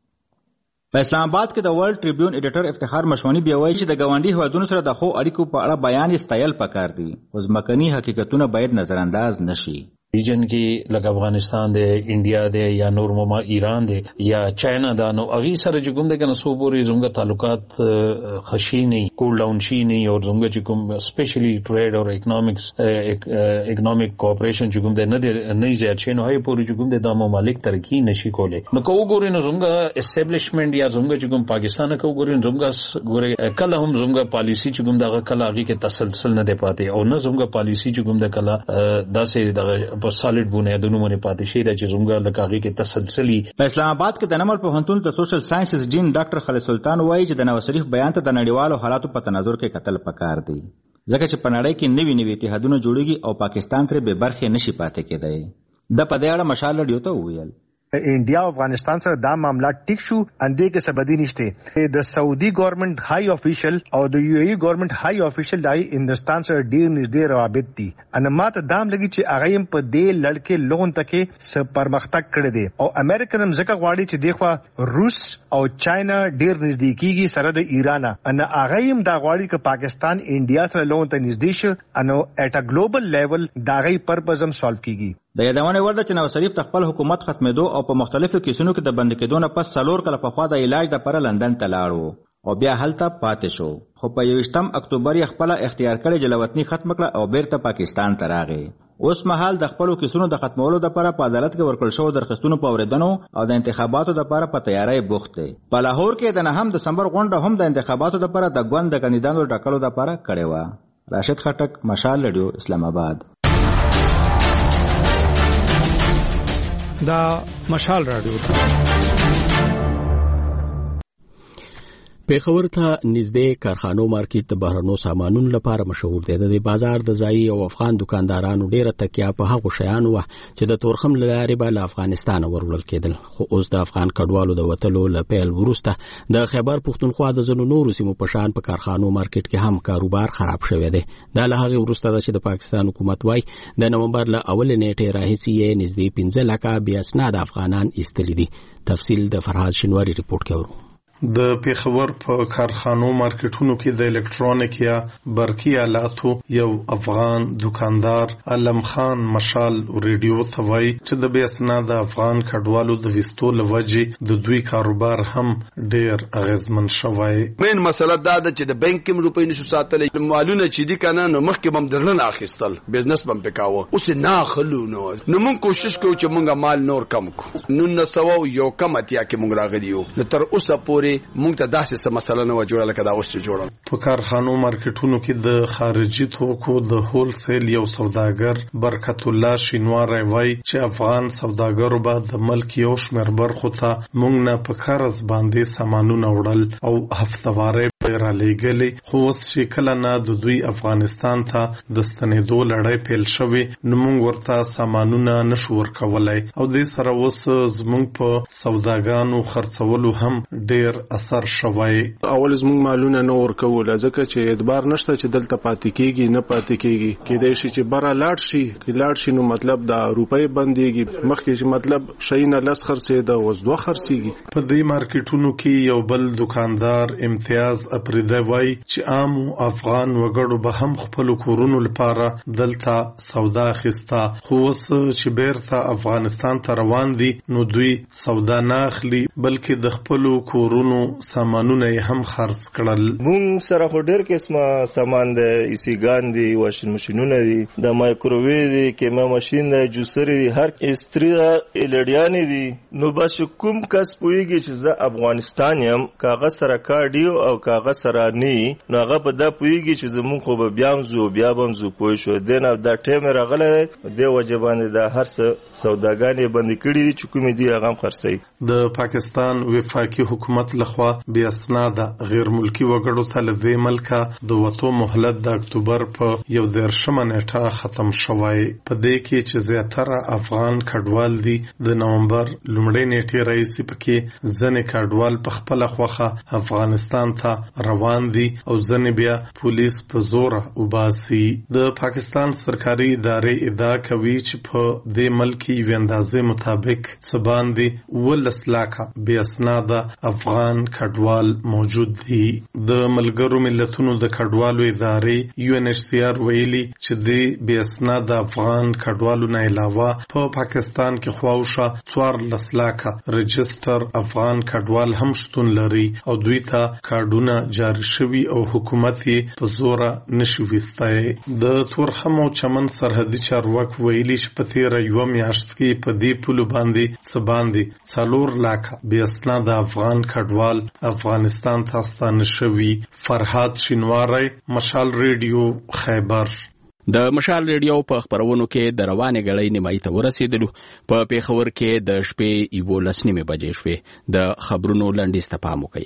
په اسلام آباد کې د ورلد ټریبیون ایډیټر افتخار مشوانی بیا وایي چې د ګاونډي هیوادونو سره د خو اړیکو په اړه بیان یې ستایل پکار دي او ځمکني حقیقتونه باید نظر انداز نشي. ریجن کې لکه افغانستان دی، انډیا دی، یا نور مما ایران دی یا چاینا دا، نو هغه سره چې کوم د کنه سو پورې زموږ تعلقات خشي نه کول ډاون شي نه، او زموږ چې کوم سپیشلی ټریډ او اکونومکس اکونومیک کوآپریشن چې کوم د نه نه زیات شي، نو هي پورې چې کوم د ممالک ترقی نشي کوله. نو کو ګورې نو زموږ اسټابلیشمنت یا زموږ چې کوم پاکستان کو ګورې زموږ ګورې کله هم زموږ پالیسی چې کوم دغه کله هغه کې تسلسل نه دی پاتې، او نه زموږ پالیسی چې کوم د کله داسې دغه په سالډ بنیادونو باندې پاتې شي د چې زموږ لکاږي کې تسلسلي. په اسلام آباد کې د نمل پوهنتون د سوشل ساينسز ډین ډاکټر خالد سلطان وایي چې د نواز شریف بیان ته د نړیوالو حالاتو په تناظر کې قتل پکار دی، ځکه چې په نړۍ کې نوي نوي اتحادونه جوړیږي او پاکستان ترې بې برخې نشي پاتې کېدی. د په دې اړه مشال رادیو ته وویل انډیا او افغانستان سره دا معاملہ ټیک شو، اندې کې سبدي نشته. د سعودي ګورنمنت های افیشل او د یو ای ګورنمنت های افیشل دای هندستان سره ډیر نږدې روابط دي. ان ماته دام لګي چې هغه هم په دې لړکې لون تکي س پرمختګ کړی دی، او امریکن هم ځکه غواړي چې دغه روس او چاینا ډیر نږدې کیږي سره د ایران. ان هغه هم دا غواړي چې پاکستان انډیا سره لون ته نږدې شي، انو اټ ا ګلوبل لیول دا غي پرپز هم سولف کیږي. د یادونه ورده چې نواز شریف د خپل حکومت ختمېدو او په مختلفو کیسونو کې د بند کېدو نه پس څلور کله په خوا د علاج لپاره لندن ته لاړو او بیا هلته پاتې شو، خو په یوویشتم اکتوبر یې خپل اختیار کړی چې لوطني ختم کړه او بیرته پاکستان ته راغی. اوس مهال د خپل کیسونو د ختمولو لپاره په عدالت کې ورکړل شو درخواستونو په اوریدنو او د انتخاباتو لپاره په تیاری بوخت دی. په لاهور کې د نهم دسمبر غونډه هم د انتخاباتو لپاره د ګوند د کاندیدانو ټاکلو لپاره کړې و. راشد خټک، مشال رادیو، اسلام آباد. دا مشال رادیو پیښور ته نږدې کارخانو مارکیټ د بهرنو سامانونو لپاره مشهور دی. د بازار د ځایي او افغان دکاندارانو ډیره تکیه په هغو شیانو وه چې د تورخم له لارې به له افغانستانه وروړل کېدل، خو اوس د افغان کډوالو د وتلو له پیل وروسته د خیبر پښتونخوا د ځینو نورو سیمو په شان په کارخانو مارکیټ کې هم کاروبار خراب شوی دی. دا له هغې وروسته ده چې د پاکستان حکومت وایي د نومبر له اولې نیټې راهیسې یې نږدې پنځه لکه بې اسناده افغانان ایستلي دي. تفصیل د فرهاد شینواري ریپورټ کې ورو. د پیښور په کارخانو مارکیټونو کې د الکترونیک یا برقي آلاتو یو افغان دکاندار علم خان مشال ریډیو ته وایي چې د بې اسناده افغان کډوالو د ویستو له وجې د دوی کاروبار هم ډیر اغیزمن شوی. مین مسله دا ده چې د بانک کې روپۍ نشو ساتلی، مالونه چې دي کنه نو مخکې بم درنه اخیستل، بزنس بم پکاوه، اوس نه خلو نو نو مونږ کوشش کوو چې مونږه مال نور کم کو. نو نسو یو کم اتیا کې مونږ راغلیو، نو تر اوسه پورې مونږ ته داسې څه مسله نه و جوړه لکه دا اوس چې جوړه. په کارخانو مارکیټونو کې د خارجي توکو د هول سیل یو سوداګر برکت الله شینوار وایي چې افغان سوداګرو به د ملک یو شمېر برخو ته مونږ نه په قرض باندې سامانونه وړل او هفتوارې را لېږلې، خو اوس چې کله نه د دوی افغانستان ته د ستنېدو لړۍ پیل شوې نو موږ ورته سامانونه نشو ورکولی، او دې سره اوس زموږ په سوداګانو خرڅولو هم ډېر اثر شوی. اول زموږ مالونه نه ورکول ځکه چې اعتبار نشته چې دلته پاتې کېږي، نه پاتې کېږي. کېدای شي چې بره لاړ شي، که لاړ شي نو مطلب د روپۍ بندېږي، مخکې چې مطلب شی نه لس خرڅېده اوس دوه خرڅېږي. په دې مارکیټونو کې یو بل دکاندار امتیاز اپریده وای چې عام افغان وګړو به هم خپل کورونو لپاره دلته سودا اخیسته، خو اوس چې بیرته افغانستان ته روان دي نو دوی سودا نه اخلي بلکې د خپل کورونو سامانونه هم خرڅ کړل. مونږ سره خو ډېر قسمه سامان دی، ایسیګان دي، واشن ماشینونه دي، د مایکروویو دی، کیما ماشین دی، جوسر دی، هر استری الډیانې دي. نو بس کوم کس پوهیږي چې زه افغانستان یم، کاغذ سره کارت دی او کاغذ سره نی نو هغه په دا پوهیږي چې زمونږ خو به بیا هم زو بیا به هم زو پوه شو. دی نه دا ټایم راغلی دی، دې وجې باندې دا هر څه سوداګانې بندې کړي دي چې کومې دي هغه هم خرڅوي. د پاکستان وفاقي حکومت لخوا بې اسناده غیر ملکي وګړو ته له دې ملکه د وتو مهلت د اکتوبر په یو دېرشمه نیټه ختم شوی. په دې کې چې زیاتره افغان کډوال دي د نومبر لومړۍ نیټې راهیسې پکې ځینې کډوال په خپله خوښه افغانستان ته روان دي او ځنې بیا پولیس په زور وباسي. د پاکستان سرکاري ادارې ادعا کوي چې په دې ملک یو اندازې مطابق سباندې ولس لاکه بې اسناده افغان کډوال موجود دي. د ملګرو ملتونو د کډوالو ادارې یو ان ایچ سی آر ویلي چې د بې اسناده افغان کډوالو نه علاوه په پاکستان کې خواوشه څوارلس لاکه رجستر افغان کډوال هم شتون لري او دوی ته کارډونه جاري شوي او حکومت یې په زوره نشي ویستی. د تورخم او چمن سرحدي چارواکو ویلي چې په تېره یوه میاشت کې په دې پولو باندې څه باندې څلور لاکه بې اسناده افغان کډوال افغانستان ته ستانه شوي. فرهاد شینواری، مشال ریډیو، خیبر. د مشال ریډیو په خبرونو کې د روانې غړۍ نیمایي ته ورسېدلو. په پیښور کې د شپې یولس نیمې بجې شوې. د خبرونو لنډیز ته پام وکړئ.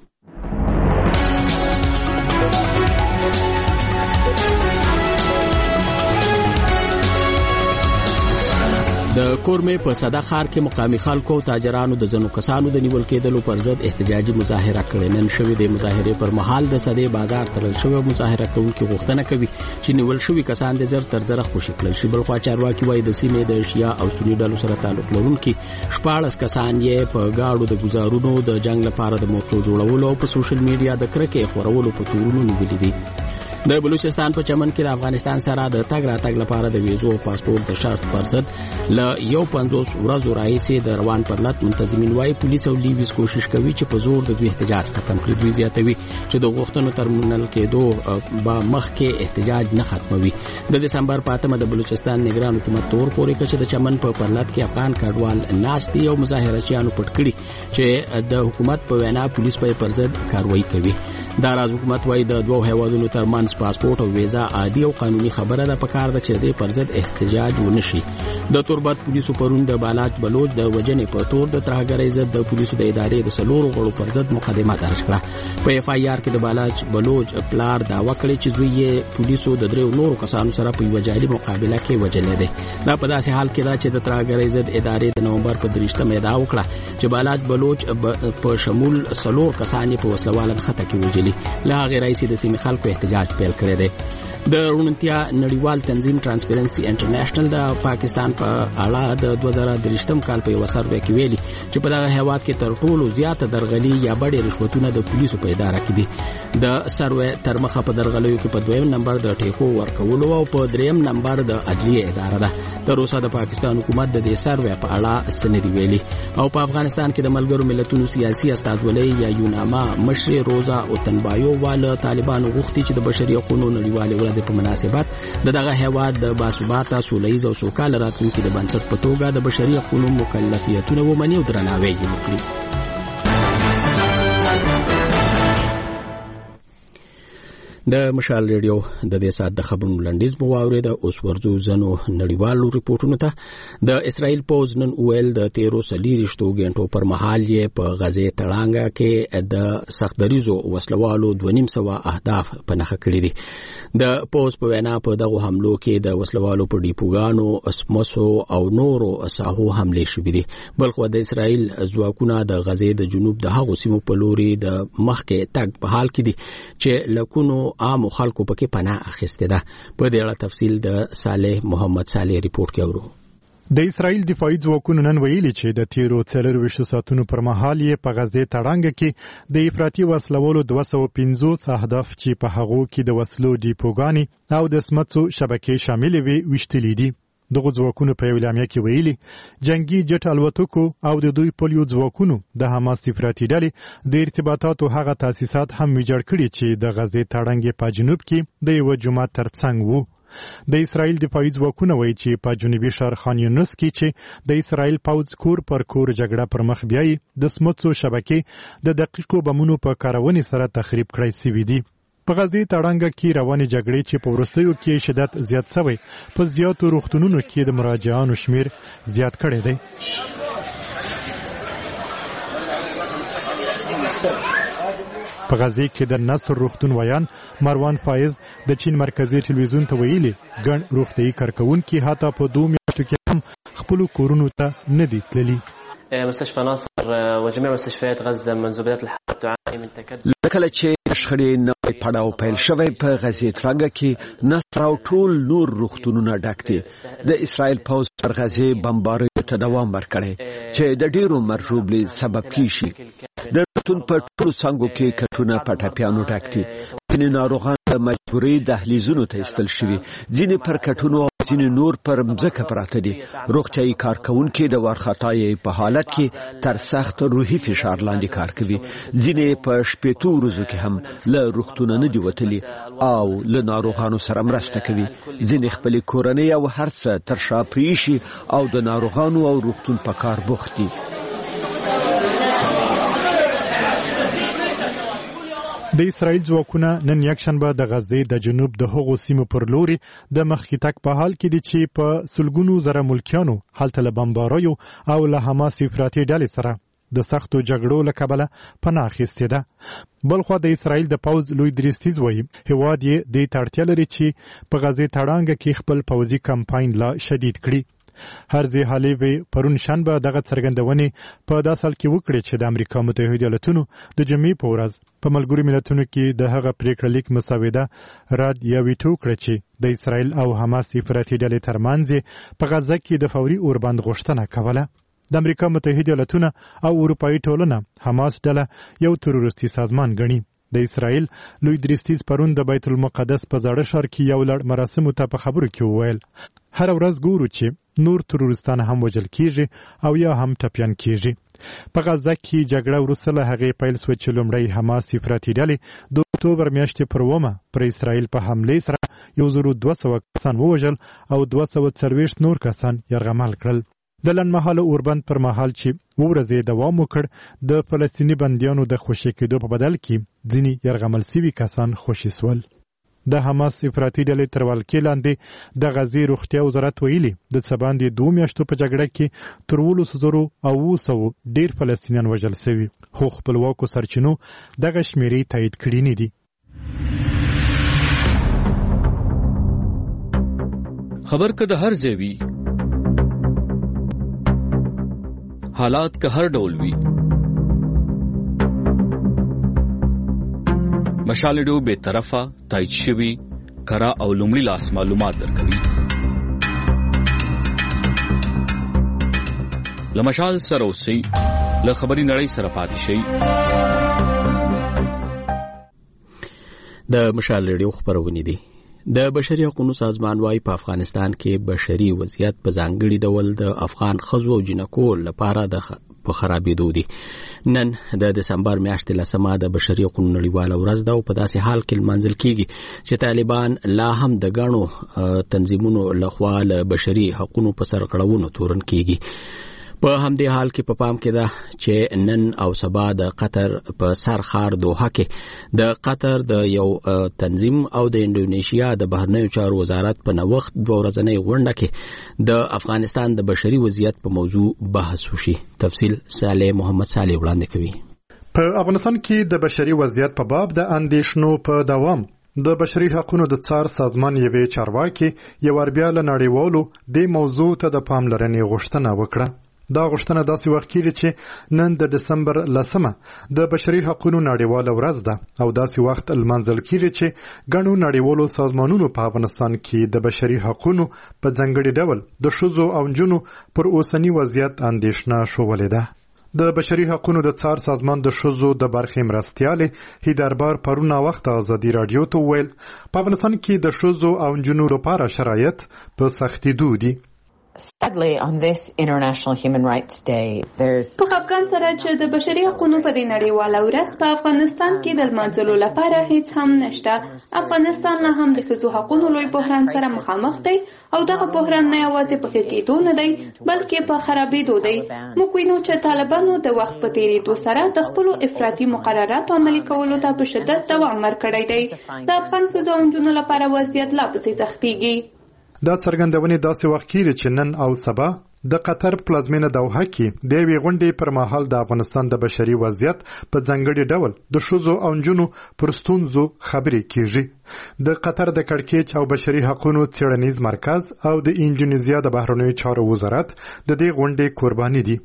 د کورمې په صدا ښار کې مقامي خلکو او تاجرانو د ځینو کسانو د نیول کېدلو پر ضد احتجاجي مظاهره کړې. نن شوې د مظاهرې پر مهال د صدې بازار تړل شوی. مظاهره کوونکي غوښتنه کوي چې نیول شوي کسان د زر تر زره خوشي کړل شي. بلخوا چارواکي وایي د سیمې د شیا او سني ډلو سره تعلق لرونکي شپاړس کسان یې په گاډو د ګزارونو د جنگ لپاره د موټرو جوړولو او په سوشل میډیا د کرکې خورولو په تورونو نیولي دي. د بلوچستان په چمن کې د افغانستان سره د تګ راتګ لپاره د ویزو او پاسپورت د شرط پر ضد له یو پنځوس ورځو راهیسې د روان پرلط منتظمین وایي پولیس او لیویز کوشش کوي چې په زور د دوی احتجاج ختم کړي. دوی زیاتوي چې د غوښتنو تر منل کېدو به مخکې احتجاج نه ختموي. د دسمبر په اتمه د بلوچستان نگران حکومت تور پورې کړ چې د چمن په پرلط کې افغان کډوال ناست دي او مظاهرچیانو پټ کړي چې د حکومت په وینا پولیس په پر ضد کاروایی کوي. دا راز حکومت وایي د دوه هیوادونو ترمنځ پاسپورت او ویزا عادي او قانوني خبره ده. په کار ده چې د پر ضد احتجاج ونشي. د توربت پولیسو پرون د بالاچ بلوچ د وجنې په تور د ترهګرۍ ضد د پولیسو د ادارې د څلورو غړو پر ضد مقدمه درج کړه. په اف آی آر کې د بالاچ بلوچ پلار دعوه کړې چې زوی یې پولیسو د دریو نورو کسانو سره په یوه جعلي مقابله کې وجلی دی. دا په داسې حال کې ده چې د ترهګرۍ ضد ادارې د نومبر په دریشتمه ادعا وکړه چې بالاچ بلوچ په شمول څلور کسان یې په وسلواله نښته کې وجلي. له هغې راهیسې د سیمې خلکو احتجاج پیل کړی دی. د روڼتیا نړیوال تنظیم ټرانسپیرنسي انټرنیشنل د پاکستان په اړه د دوه زره درېشتم کال په یوه سروې کې ویلي چې په دغه هیواد کې تر ټولو زیاته درغلي یا بډې رشوتونه د پولیسو په اداره کې دي. د سروې تر مخه په درغلیو کې په دویم نمبر د ټیکو ورکولو او په دریم نمبر د عدلیې اداره ده. تر اوسه د پاکستان حکومت د دې سروې په اړه څه نه دي ویلي. او په افغانستان کې د ملګرو ملتونو سیاسي استازولۍ یا یوناما مشر روزا اوتنبایو واله طالبانو غوښتي چې د بشري حقوقو نړیوالې ورځې په مناسبت د دغه هیواد د باثباته سوله ییز او سوکاله راتلونکي د بنسټ په توګه د بشري حقوقو مکلفیتونه ومني او درناوی یې وکړي. د مشال ریډیو د دې سات د خبرونو لنډیز مو واورید. اوس ورځو زنو نړیوالو ریپورتونو ته. د اسرائیل پوز نن ویل د تیرو څلېرویشتو غنټو پر مهال یې په غزې تړانګه کې د سختدریزو وسلوالو دوه نیم سوه اهداف په نښه کړي دي. د پوز په وینا په دغه حملو کې د وسلوالو په ډیپوګانو، اسمسو او نورو ساحو حملې شوې دي. بلخو د اسرائیل ځواکونه د غزې د جنوب د هغو سیمو په لوري د مخکې تګ په حال کې دي چې لکونو عام خلکو پکې پناه اخیسته ده. په دې اړه تفصیل د صالح محمد صالح ریپورت کې اورو. د اسرائیل دفاعي ځواکونو نن ویلي چې د تیرو څلېرویشتو ساعتونو پر مهال یې په غزې تړانګه کې د افراطي وسلوالو دوه سوه پنځوس اهداف چې په هغو کې د وسلو ډیپوګانې او د سمڅو شبکې شاملې وي ویشتلي دي. دغه ځواکونو په یو اعلامیه کې ویلي جنگي جټ الوتکو او د دوی پولیو ځواکونو د حماس افراطي ډلې د ارتباطاتو هغه تاسیسات هم ویجاړ کړي چې د غزې تړانګې په جنوب کې د یوه جومات ترڅنګ وو. د اسرائیل دفاعي ځواکونه وایي چې په جنوبي ښار خان یونس کې چې د اسرائیل پوځ کور پر کور جګړه پر مخ بیایي د سمڅو شبکې د دقیقو بمونو په کارونې سره تخریب کړی سوي دي. په غزې تړانګه کې روانې جګړې چې په وروستیو کې شدت زیات شوی په زیاتو روغتونونو کې د مراجعانو شمیر زیات کړی دی. په غزې کې د نصر روغتون ویان مروان فایز د چین مرکزي ټلویزیون ته ویلي ګڼ روغتیایي کارکوونکي حتی په دوه میاشتو کې هم خپلو کورونو ته نه دي تللي. مستشفى ناصر وجميع مستشفيات غزة منذ بداية الحرب تعاني من تكدس. لکه چې شخړې نوې پړاو پیل شوی په غزې ترنګ کې نصر او ټول نور روغتونونه ډک دي. د اسرائیل پوځ پر غزې بمباریو ته دوام ورکړی چې د ډیرو مرګ ژوبلې سبب کیږي. د روغتون په ټولو څنګو کې کټونه په ټپیانو ډک دي. ځینې ناروغان د مجبورۍ دهلیزونو ته ایستل شوي، ځینې پر کټونو او ځینې نور پر مځکه پراته دي. روغتیايي کارکوونکي د وارخطایۍ په حالت کې تر سخت روحي فشار لاندې کار کوي. ځینې په شپېتو ورځو کې هم له روغتونه نه دي وتلي او له ناروغانو سره مرسته کوي. ځینې خپلې کورنۍ او هر څه تر شا پرېښي او د ناروغانو او روغتون په کار بوخت دي. د اسرائیل ځواکونه نن یکشنبه د غزې د جنوب د هغو سیمو پر لوري د مخکې تګ په حال کې دي چې په سلګونو زره ملکیانو هلته له بمباریو او له حماس افراطي ډلې سره د سختو جګړو له کبله پناه اخیستې ده. بلخوا د اسرائیل د پوځ لوی دریستیز وایي هیواد یې دې ته اړتیا لري چې په غزې تړانګه کې خپل پوځي کمپاین لا شدید کړي. هرځي حالیوی پرون شنبه دغه څرګندونې په داسې حال کې وکړې چې د امریکا متحده ایالاتونو د جمعې په ورځ په ملګرو ملتونو کې د هغه پریکړه لیک مسوده رد یا ویټو کړه چې د اسرائیل او حماس افراطي ډلې ترمنځ په غزه کې د فوري اوربند غوښتنه کوله. د امریکا متحده ایالاتونو او اروپایي ټولنه حماس ډله یو تروریستي سازمان ګڼي. د اسرائیل لوی دریستیز پرون د بیت المقدس په زاړه ښار کې یو لړ مراسمو ته په خبرو کې وویل هر ورځ ګورو چې نور تروریستان هم وژل کیږي او یا هم ټپیان کیږي. په غزه کې جګړه وروسته له هغې پیل شوه چې لومړی حماس افراطي ډلې د اکتوبر میاشتې پر اوومه پر اسرائیل په حملې سره یو زرو دوه سوه کسان ووژل او دوه سوه څلوېښت نور کسان یرغمل کړل. د لنډمهاله اوربند پر مهال چې اووه ورځې دوام وکړ د فلسطیني بندیانو د خوشي کېدو په بدل کې ځینې یرغمل سوي کسان خوشي سول. د حماس افراطي ډلې تر ولکې لاندې د غزې روغتیا وزارت ویلي د څه باندې دوه میاشتو په جګړه کې تر اوولسو زرو او اوه سوو ډېر فلسطینیان وژل سوي، خو خپلواکو سرچینو دغه شمیرې تایید کړي نه دي. خبر که د هر ځای وي، حالات که هر ډول وي، مشال ډو به طرفه تایید شوی کرا او لومړی لاس معلومات درکوي. له مشال سره اوسئ، له خبري نړۍ سره پاتې شئ. د مشال ریډیو خبرونه دي. د بشري حقوقو سازمان وايي په افغانستان کې بشري وضعیت په ځانګړي ډول د افغان ښځو او جنکو لپاره د په خرابېدو دي. نن د دسمبر میاشتې لسمه د بشري حقوقو نړیواله ورځ ده او په داسې حال کې لمانځل کیږي چې طالبان لا هم د ګڼو تنظیمونو لخوا له بشري حقوقو په سر کړونو تورن کیږي. په همدې حال کې په پام کې ده چې نن او سبا د قطر په سر ښار دوحه کې د قطر د یو تنظیم او د انډونیشیا د بهرنیو چارو وزارت په نوښت دوه ورځنۍ غونډه کې د افغانستان د بشري وضعیت په موضوع بحث وشي. تفصیل صالح محمد صالح وړاندې کوي. په افغانستان کې د بشري وضعیت په باب د اندېښنو په دوام د بشري حقوقو د څار سازمان یوې چارواکي یو بیا له نړیوالو د موضوع ته د پاملرنې غوښتنه وکړه. دا غوښتنه داسې وخت کېږي چې نن د دسمبر لسمه د بشري حقوقو نړیواله ورځ ده او داسې وخت لمانځل کېږي چې ګڼو نړیوالو سازمانونو په افغانستان کې د بشري حقوقو په ځانګړي ډول د ښځو او نجونو پر اوسني وضعیت اندېښنه شولې ده. د بشري حقوقو د څار سازمان د ښځو د برخې مرستیالې هیدربار پرون وخت ازادي رادیو ته ویل په افغانستان کې د ښځو او نجونو لپاره شرایط په سختېدو دي. Sadly, on this International Human Rights Day, there's په خپګان سره چې د بشري حقوقو په دې نړیواله ورځ په افغانستان کې د لمانځلو لپاره هیڅ هم نشته. افغانستان نه هم د ښځو حقوقو لوی بحران سره مخامخ دی او دغه بحران نه یوازې په ښه کېدو نه دی بلکې په خرابېدو دی. موږ وینو چې طالبانو د وخت په تېرېدو سره د خپلو افراطي مقرراتو عملي کولو ته په شدت دوام ورکړی دی. د افغان ښځو او نجونو لپاره وضعیت لا پسې سختېږي. دا څرګندونې داسې وخت کېږي چې نن او سبا د قطر پلازمینه دوحه کې د یوې غونډې پر مهال د افغانستان د بشري وضعیت په ځانګړي ډول د ښځو او نجونو پر ستونزو خبرې کېږي. د قطر د کړکېچ او بشري حقوقو څېړنیز مرکز او د انډونیزیا د بهرنیو چارو وزارت د دې غونډې قرباني دي.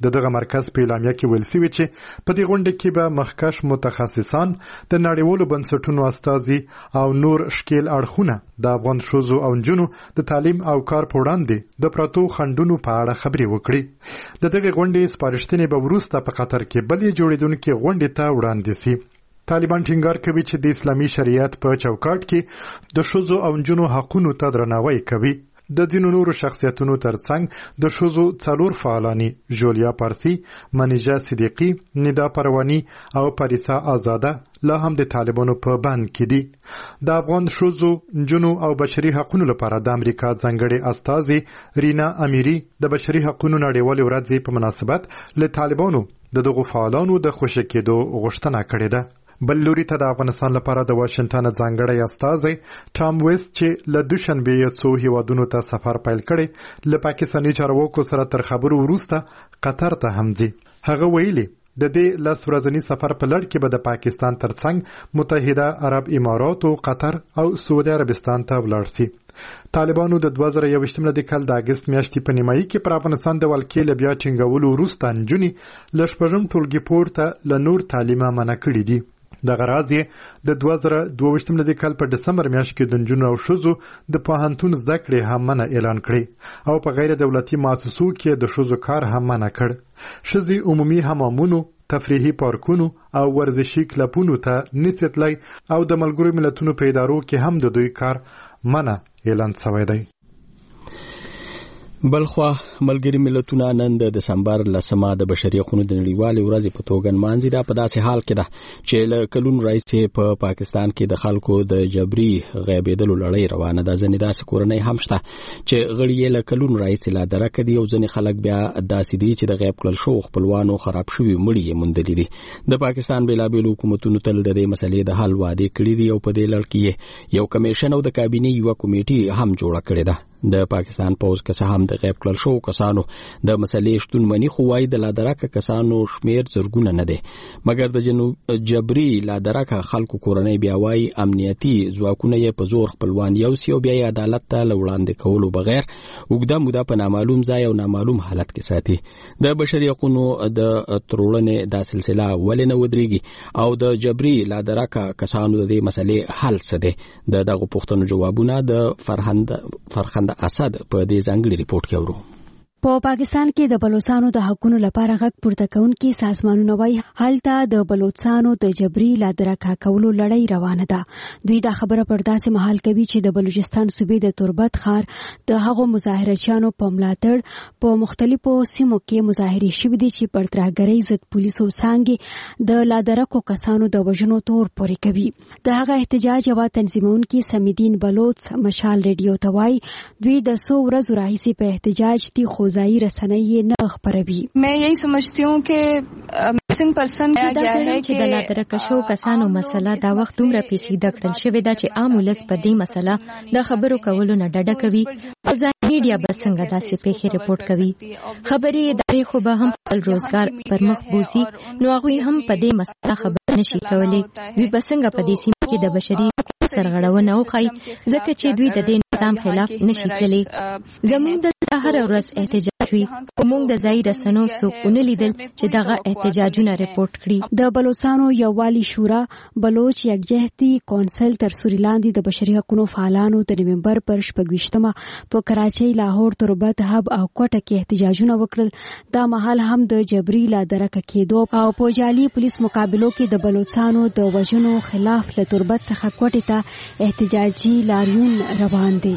د دغه مرکز په اعلامیه کې ویل شوي چې په دې غونډه کې به مخکښ متخصصان د نړیوالو بنسټونو استازي او نور شکیل اړخونه د افغان ښځو او نجونو د تعلیم او کار په وړاندې د پراتو خنډونو په اړه خبرې وکړي. د دغه غونډې سپارښتنې به وروسته په قطر کې بلې جوړېدونکې غونډې ته وړاندې سي. طالبان ټینګار کوي چې د اسلامي شریعت په چوکاټ کې د ښځو او نجونو حقونو ته درناوی کوي. د ځینو نورو شخصیتونو ترڅنګ د ښځو څلور فعالانې جولیا پارسی، منیژه صدیقي، ندا پرواني او پاریسا آزاده لا هم د طالبانو په بند کې دي. د افغان ښځو، نجونو او بشري حقوقو لپاره د امریکا ځانګړې استازي رینا امیری د بشري حقوقو نړیوالې ورځې په مناسبت له طالبانو د دغو فعالانو د خوشي کېدو غوښتنه کړې ده. بل لوري ته د افغانستان لپاره د واشنگټن ځانګړی استازی ټام ویست چې له دوشنبه یې څو هیوادونو ته سفر پیل کړي، له پاکستاني چارواکو سره تر خبرو وروسته قطر ته هم ځي. هغه ویلي د دې لس ورځني سفر په لړ کې به د پاکستان ترڅنګ متحده عرب اماراتو، قطر او سعودي عربستان ته ولاړ شي. طالبانو د دوه زره یوویشتم کال د اګست میاشتې په نیمایي کې پر افغانستان د ولکې له بیا ټینګولو وروسته نجونې له شپږم ټولګي پورته له نور تعلیمه منع کړي دي. دغه راز یې د دوه زره دوه ویشتم کال په ډسمبر میاشت کې د نجونو او ښځو د پوهنتون زده کړې هم منع اعلان کړې او په غیر دولتي مؤسسو کې د ښځو کار هم منع کړ. ښځې عمومي حمامونو، تفریحي پارکونو او ورزشي کلبونو ته نشي تللی او د ملګرو ملتونو په ادارو کې هم د دوی کار منع اعلان شوی دی. بلخوا ملګری ملتونه نن د دسمبر لسمه د بشري حقوقو د نړیوالې ورځې په توګه نمانځي. دا په داسې حال کې ده چې له کلونو راهیسې په پاکستان کې د خلکو د جبري غیبېدلو لړۍ روانه ده. ځینې داسې کورنۍ هم شته چې غړي یې له کلونو راهیسې لا درکه دي او ځینې خلک بیا داسې دي چې د غیب کړل شوو خپلوانو خراب شوي مړي یې موندلي دي. د پاکستان بېلابېلو حکومتونو تل د دې مسلې د حل وعدې کړي دي او په دې لړ کې یو کمیشن او د کابینې یوه کمیټې هم جوړه کړې ده. د پاکستان پوز که هم د غیب کړل شوو کسانو د مسلې شتون مني، خو وايي د لادرکه کسانو شمیر زرګونه نه دي، مګر د جنوب جبري لادرکه خلکو کورنۍ بیا وايي امنیتي ځواکونه یې په زور خپلوان یوسي او بیا یې عدالت ته وړاندې کولو بغیر اوږده موده په نامعلوم ځای او نامعلوم حالت کې ساتي. د بشري حقوقو د ترورنې دا سلسله ولې نه ودرېږي او د جبري لادرکه کسانو د دې مسلې حل څه دی؟ د دغه پوښتنو جوابونه د فرهند فرخنده اسد په دې ځانګړي ریپورت کې ورو. په پاکستان کې د بلوچستانو د حقوقو لپاره غږ پورته کوونکي سازمانونه وایي هلته د بلوچستانو د جبري لادرکه کولو لړۍ روانه ده. دوی دا خبره پر داسې مهال کوي چې د بلوچستان صوبې د تربت ښار د هغو مظاهرچیانو په ملاتړ په مختلفو سیمو کې مظاهرې شوې دي چې پر ترهګرۍ ضد پولیسو څانګې د لادرکو کسانو د وژنو تور پورې کوي. د هغه احتجاج یوه تنظیمونکي سمیدین بلوچ مشال ریډیو ته وایي دوی د څو ورځو راهیسې په احتجاج دي خو ځایي رسنۍ نه خپروي. मैं यही समझती हूँ कि missing person زه دا ګڼم چې د لادرکه شوو کسانو مسله دا وخت دومره پیچیده کړل شوې ده چې عام ولس په دې مسله د خبرو کولو نه ډډه کوي او ځای میډیا به څنګه داسې پیښې رپورټ کوي. خبري ادارې خو به هم خپل روزګار پر مخ بوزي، نو هغوی هم په دې مسله خبر نشي کولی. دوی به څنګه په دې سیمه کې د بشري حقوقو سرغړونه وښایي ځکه چې دوی د دې نظام خلاف نشي تللی. زموږ دلته هره ورځ احتجاج وي خو موږ د ځایي رسنیو څوک ونه لیدل چې دغه احتجاجونه رپورټ کړي. د بلوچستانو یووالي شورا بلوچ یکجهتي کونسل تر سوري لاندې د بشري حقوقو فعالانو د نومبر پر شپږویشتمه په کراچۍ، لاهور، تربت، هب او کوټه کې احتجاجونه وکړل. دا مهال هم د جبري لادرکه کېدو او په جعلي پولیس مقابلو کې د بلوچستانو د وژنو خلاف له تربت څخه کوټې ته احتجاجي لاریون روان دي.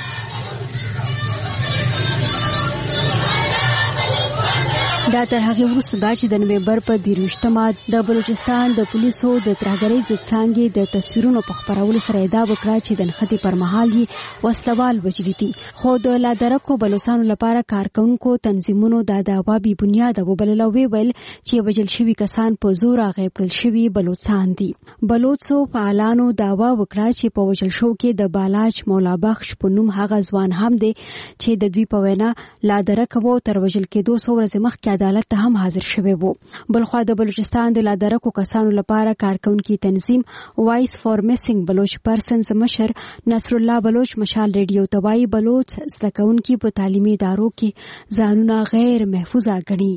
دا تر هغه وروسته دا چې د نومبر په دیروشتمه د بلوچستان د پولیسو د ترهګرۍ ضد څانګې د تصویرونو په خپرولو سره ادعا وکړه چې د نښتې پر مهال یې وسلوال وژلي دي، خو د لادرکو بلوچستانو لپاره کارکوونکو تنظیمونو دا دعوا بې بنیاده وبلله. وویل چې وژل شوي کسان په زور غیب کړل شوي بلوچستان دي. بلوچو فعالانو دعوا وکړه چې په وژل شو کې د بالاچ مولا بخش په نوم هغه ځوان هم دی چې د دوی په وینا لادرک وو تر وژل کېدو څو ورځې مخکې عدالت ته هم حاضر شوی وو. بلخوا د بلوچستان د لادرکو کسانو لپاره کارکونکي تنظیم وایس فور میسنګ بلوچ پرسنز مشر نصر الله بلوچ مشال ریډیو توای بلوچ زدهکونکي په تعلیمي ادارو کې ځانونه غیر محفوظه ګڼي.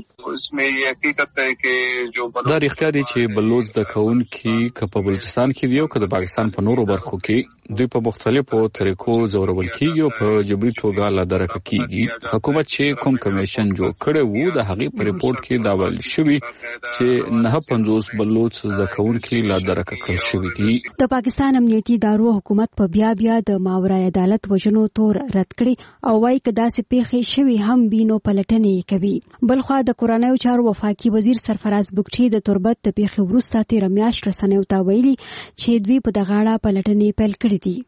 دا رښتیا دي چې بلوچ زدهکونکي که په بلوچستان کې دی او که د پاکستان په نورو برخو کې دوی په مختلفو طریقو زورول کیږي او په جبري توګه لادرکه کیږي. حکومت چې کوم کمیشن جوړ کړی وو د هغې په ریپورت کې دا ویل شوي چې نه پنځوس بلوچ زدهکونکي لادرکه کړل شوي دي. د پاکستان امنیتي ادارو حکومت په بیا بیا د ماورای عدالت وژنو تور رد کړي او وايي که داسې پیښې شوي هم بینو پلټنې کوي. بلخوا د کورنیو چارو وفاقي وزیر سرفراز بګټي د تربت د پیښې وروسته تېره میاشت رسنیو ته ویلي چې دوی په دغه اړه پلټنې پیل کړې دي.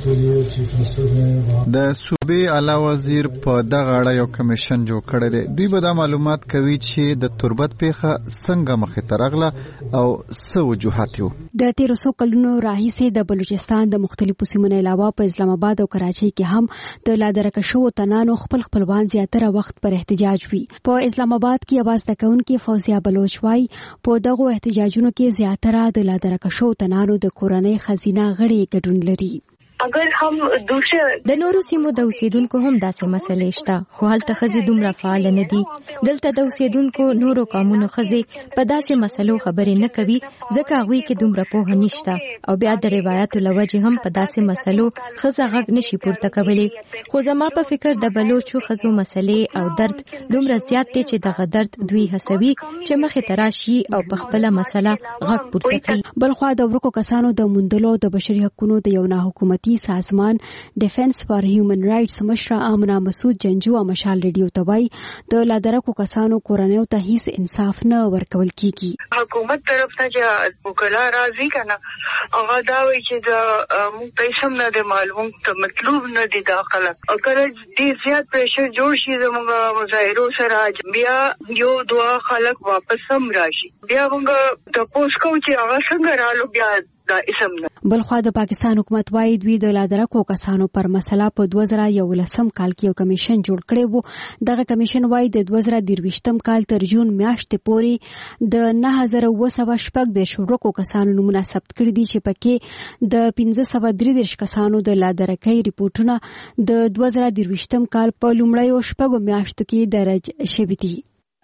د صوبې اعلی وزیر په دغه اړه یو کمیشن جوړ کړی دی. دوی به دا معلومات کوي چې د تربت پیښه څنګه مخې ته راغله او څه وجوهات یې وو. د تېرو څو کلونو راهیسې د بلوچستان د مختلفو سیمو نه علاوه په اسلام آباد او کراچۍ کې هم د لادرکه شوو تنانو خپل خپلوان زیاتره وخت پر احتجاج وي. په اسلام آباد کې اواز دکونکي فوزیه بلوچ وايي په دغو احتجاجونو کې زیاتره د لادرکه شوو تنانو د کورنۍ خزینه غړي ګډون لري. اگر هم دوسره د نورو سیمو د اوسیدونکو هم داسې مسلې شته خو هلته ښځې دومره فعال نه دي. دلته د اوسیدونکو نورو قومونو ښځې په داسې مسلو خبرې نه کوي ځکه هغوی کې دومره پوهه نشته او بیا د روایتو له وجې هم په داسې مسلو ښځه غږ نشي پورته کولی. خو زما په فکر د بلوچو ښځو مسلې او درد دومره زیات دی چې دغه درد دوی هڅوي چې مخې ته راشي او په خپله مسله غږ پورته کړي. بلخوا د ورکو کسانو د موندلو د بشري حقوقو د یو ناحکومتي سازمان ډیفنس فار هیومن رائټس مشره آمنه مسعود جنجو او مشال ریډیو ته وایي د لادرکو کسانو کورنیو ته هیڅ انصاف نه ورکول کیږي. حکومت طرف ته چې وکلا راځي کنه هغه دا وایي چې د موږ پیسې نه د معلوم ته مطلوب نه دي داخله او کله ډیر زیات پریشر جوړ شي زموږ مظاهرو سره بیا یو دوا خلک واپس هم راشي بیا موږ د پوس کو چې هغه څنګه رالو بیا بلخوا د پاکستان حکومت وايي دوی د لادرکو کسانو پر مسله په دوه زره یولسم کال کې یو کمیشن جوړ کړی وو. دغه کمیشن وايي د دوه زره درویشتم کال تر جون میاشتې پورې د نه هزار اوه سوه شپږ د شورکو کسانو نمونه ثبت کړي دي چې پکې د پنځه سوه درې دېرش کسانو د لادرکۍ ریپورټونه د دوه زره درویشتم کال په لومړیو شپږو میاشتو کې درج شوي دي.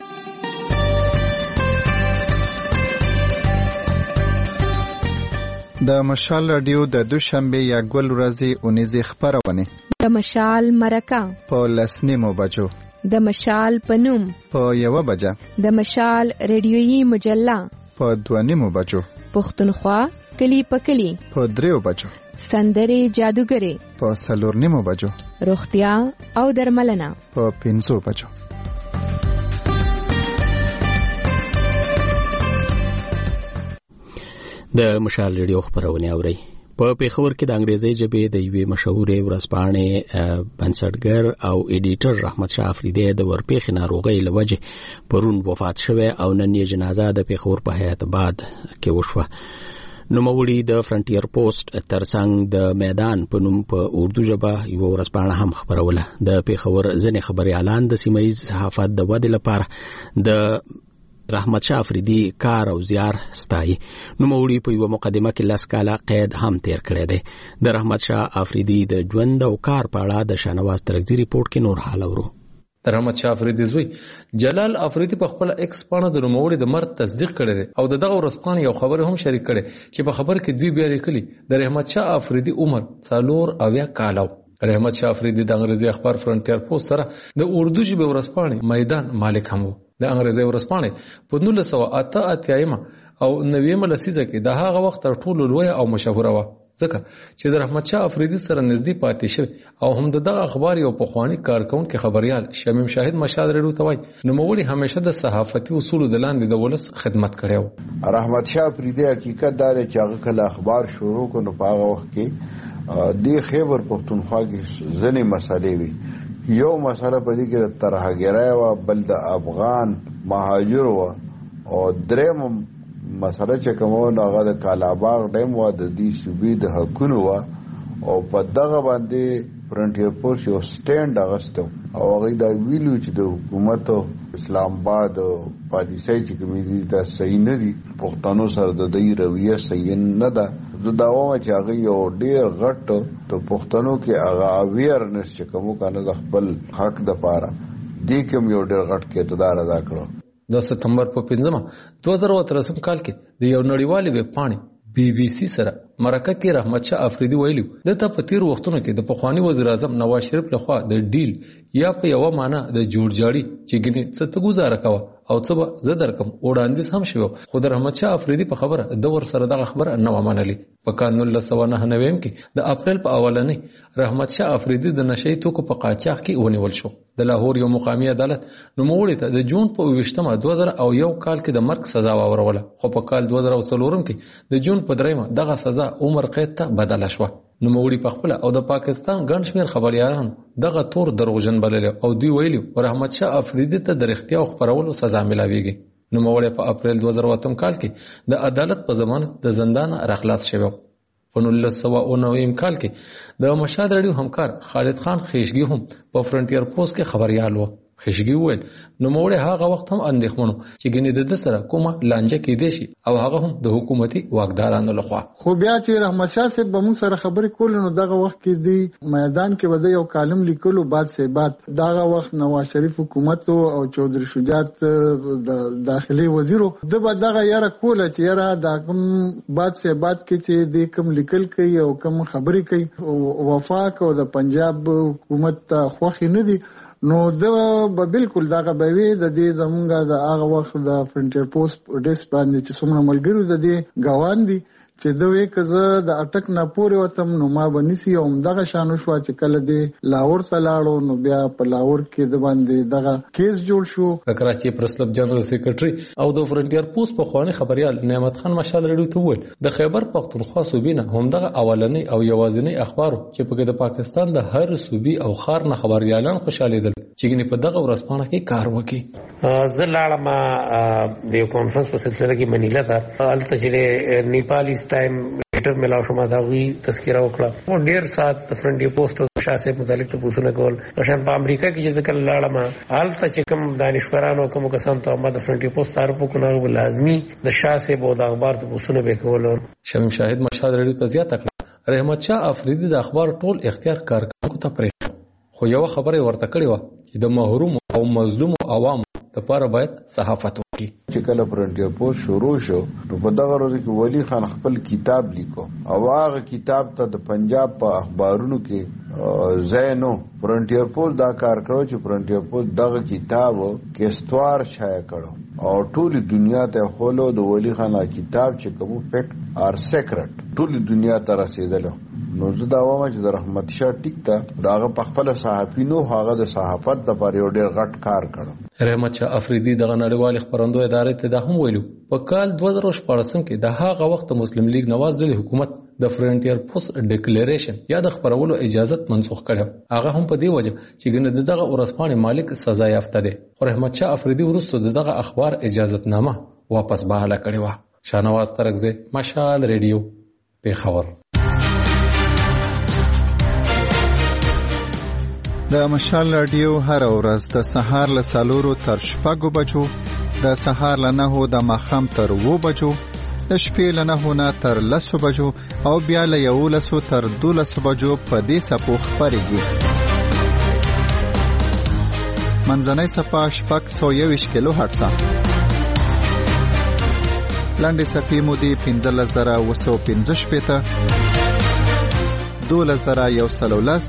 د مشال رادیو د دوشنبه یا ګل ورځې اونیزه خبرونه د مشال مرکه په لسنیمو بجو د مشال پنوم په یو بجه د مشال ریډیويي مجله په دوانیمو بجو پښتونخوا کلی په کلی په دریو بجو سندري جادوګری په سلورنیمو بجو روغتیا او درملنه په پنځو بجو. د مشال ریډیو خبرونه اوري. په پیښور کې د انګریزي ژبې د یوې مشهورې ورځپاڼې بنسټګر او ایډیټر رحمت شاه افریدی د ورپېښې ناروغۍ له وجې پرون وفات شوه او نن یې جنازه د پیښور په حیات آباد کې وشوه. نوموړي د فرنټیر پوسټ ترڅنګ د میدان په نوم په اردو ژبه یو ورځپاڼه هم خبروله. د پیښور ځینې خبريالان د سیمه‌ییز صحافت د ودې لپاره د رحمت شاه افریدی کار او زیار ستایي. نوموړي په یو مقدمه کې لاس کاله قید هم تیر کړی دی. د رحمت شاه افریدی د ژوند او کار په اړه د شاهنواز ترکزي ریپورت کې نور حال اورو. د رحمت شاه افریدی زوی جلال افریدی په خپل ایکس پاڼه د نوموړي د مرګ تصدیق کړی دی او دغه ورځپاڼه یو خبر هم شریک کړي چې په خبر کې دوی بیا لیکلي د رحمت شاه افریدی عمر څلور اویا کال. رحمت شاه افریدی د انګریزي اخبار فرنټیر پوسټ سره د اردو ژبې ورځپاڼې میدان مالک هم و. د انګریزي ورځپاڼې په نولس سوه اته اتیایمه او نویمه لسیزه کې د هغه وخت تر ټولو لوی او مشهوره و ځکه چې د رحمت شاه افریدی سره نږدې پاتې شوی او هم دغه اخبار یو پخوانی کارکونکي خبريال شمیم شاهد مشال ریډیو ته وایي نوموړي همیشه د صحافتي اصولو د لاندې د ولس خدمت کړی و. رحمت شاه افریدی حقیقت دار چې هغه کله اخبار شروع کړو په هغه وخت کې د خیبر پښتونخوا کې ځینې مسالې وي. یو مسله په دې کې ترهګرای او بل د افغان مهاجر و او دریم مسله چې کومه هغه د کالاباغ ډیم و د دې صوبې د حقونو و او په دغه باندې فرنټیر پوسټ یو سټاند اغستو او هغه دا ویلو چې د حکومت اسلام آباد پالیسي چې کومې دي دا صحیح نه دي. پښتنو سره د دې رویه صحیح نه ده. د داوا چې هغه یو ډیر غټ ته پښتنو کې هغه اویرنس چې کوم کنه د خپل حق د پاره دې کوم یو ډیر غټ کې اقتدار ادا کړو. د سپتمبر په پنځمه دوه زره اتلسم کال کې د یو نړیوالې ویب پاڼې بی بی سی سره مرکه کې رحمت شاه افریدي ویلو د ته په تیر وختونو کې د پخوانی وزیر اعظم نواز شریف لخوا د ډیل یا په یو معنا د جوړجاړي چې ګنې څه ته گزاره کاوه او څه به زه درکم وړاندیز هم شوی. خو د رحمت شاه افریدي په خبره د ور سره دغه خبره نه ومنلې. په کال نولس سوه نهه نوي کې د اپریل په اولنۍ رحمت شاه افریدي د نشئی توکو په قاچاق کې ونیول شو. د لاهور یو مقامی عدالت نوموړي ته د جون په اوویشتمه دوه زره او یو کال کې د مرګ سزا واوروله. خو په کال دوه زره څلورم کې د جون په دریمه دغه سزا عمر قید ته بدله شوه. نوموړي په خپل او د پاکستان ګڼ شمېر خبريالان دغه تور دروغجن بلل او دوی ویلي رحمت شاه افریدي ته د رښتیا خبرولو سزا ملاويږي. نوموړي په اپریل دوه زره اتم کال کې د عدالت په ضمانت د زندان راخلاص شوی. په نولس سوه اوه نوي کال کې د مشهد رادیو همکار خالد خان خیشګي هم په فرنټیر پوسټ کې خبريال و. خیشګي وویل نوموړي هغه وخت هم اندېښمنو چې ګنې د سره کومه لانجه کېدې شي او هغه هم د حکومتي واکدارانو لخوا. خو بیا چې رحمت شاه صاحب به موږ سره خبرې کولې نو دغه وخت کې دی میدان کې به یو کالم لیکلو بعد سه بعد دغه وخت نواز شریف حکومت او چودري شجاعت د داخلي وزیرو د به دغه یاره کوله چې یاره د کوم بعد سه بعد کې چې د کوم لیکل کوي او کوم خبرې کوي وفاق او د پنجاب حکومت ته خوښ نه دي نو د به بالکل دغه به وي د دې زمونږ د هغه وخت د فرنټیر پوسټ ډیس باندې چې څومره ملګرو د دې ګوان دي چې دوی کزه د اٹک نه پورې وتم نو ما بنسي او دغه شانو شو چې کله د لاهور سلاړو نو بیا په لاهور کې د باندې دغه کیس جوړ شو. د کراچي پریس کلب جنرال سیکریټري او د فرنټیر پوسټ په خواني خبريال نعمت خان مشال رډیو ته وویل د خیبر پختونخوا صوبې نه هم دغه اولنی او یوازینی اخبارو چې په د پاکستان د هر صوبې او خار نه خبريالان خوشالیدل چې په دغه ورځپاڼه کې کار وکړي. زه لاړم د یو کانفرنس په سلسله کې منیلا ته هلته چې نیپالي ټایم لیټر ملاو شو ما دا غوي تذکرہ وکړه. ډیر سات د فرنټي پوسټ شاه صاحب متعلق ته پوښتنه کول. شان په امریکا کې چې ځکه لاړم هلته چې کوم دانشورانو کوم کسان ته ما د فرنټي پوسټ تعارف وکړو لازمي د شاه صاحب او د اخبار ته پوښتنه وکول. شمیم شاهد مشهد رډیو ته زیاته کړه رحمت شاه افریدي د اخبار ټول اختیار کارکونکو ته پرې خو یو خبره ورته کړې و چې د محروم او مظلوم عوام لپاره باید صحافت وکړي. چې کله فرنټیر پوسټ شروع شو نو په دغه ورځ کې ولی خان خپل کتاب لیکو او هغه کتاب ته د پنجاب په اخبارونو کې زینو فرنټیر پوسټ دا کار کړو چې فرنټیر پوسټ دغه کتاب کې استوار شایع کړو او ټول دنیا ته خولو د ولی خان کتاب چې کوم فیکټ اور سیکرټ ټول دنیا ته رسیدلو. نو زه دا وایم چې د رحمت شاه ټیک ته داغه په خپل صحافي نو هغه د صحافت د لپاره یو ډېر غټ کار کړو. رحمت شاه افریدي دغه نړیوال خبرندو ادارې ته دا هم ویلو په کال دوه زره شپږ کې د هغه وخت مسلم لیگ نواز ډلې حکومت د فرنټیر پوسټ ډیکلیریشن یا د خبرولو اجازه منسوخ کړو. هغه هم په دې وجه چې ګنه دغه ورسپانې مالک سزا یافته دي. خو رحمت شاه افریدي ورسته دغه اخبار اجازه نامه واپس بحاله کړې و. شاهنواز ترکزی مشال ریډیو پیښور. د مشال رادیو هر ورځ د سهار له څلورو تر شپږو بجو، د سهار له نهو د ماښام تر اوو بجو، د شپې له نهو نه تر لسو بجو او بیا له یولسو تر دولسو بجو په دې څپو خپرېږي. منځنۍ څپه شپږ سوه یوویشت کیلو هرټزه. لنډې څپې مو دي پنځلس زره اوه سوه پنځه شپېته، دولس زره یو سل او لس،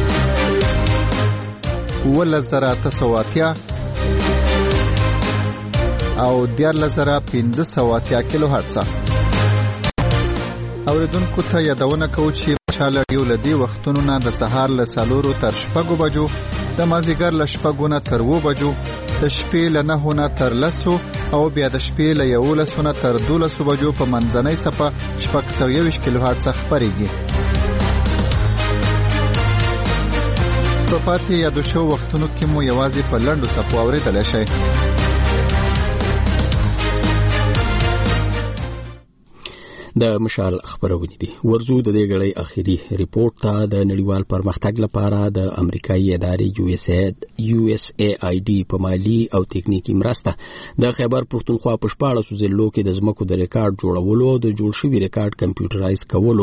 اوولس زره اته سوه اتیا او دیارلس زره پنځه سوه اتیا کیلو هرټزه. اوریدونکو ته یادونه کوو چې مشال رادیو له دې وختونو نه د سهار له څلورو تر شپږو بجو، د مازدیګر له شپږو نه تر اوو بجو، د شپې له نهو نه تر لسو او بیا د شپې له یولسو نه تر دولسو بجو په منځنۍ څپه شپږ سوه یوویشت کیلو هرټزه خپرېږي. په پاتې یادو شو وختونو کې مو یوازې په لنډو څپو اورېدلی شئ. د مشال خبرونه دي. ورزو د دې غړي اخیری ریپورت ته د نړیوال پرمختګ لپاره د امریکایي ادارې یو اس اي یو اس اي آی ډي په مالی او تکنیکی مرسته د خیبر پښتونخوا په شپاړس ضلعو کې د ځمکو د ریکارډ جوړولو د جوړ شوي ریکارډ کمپیوټرایز کولو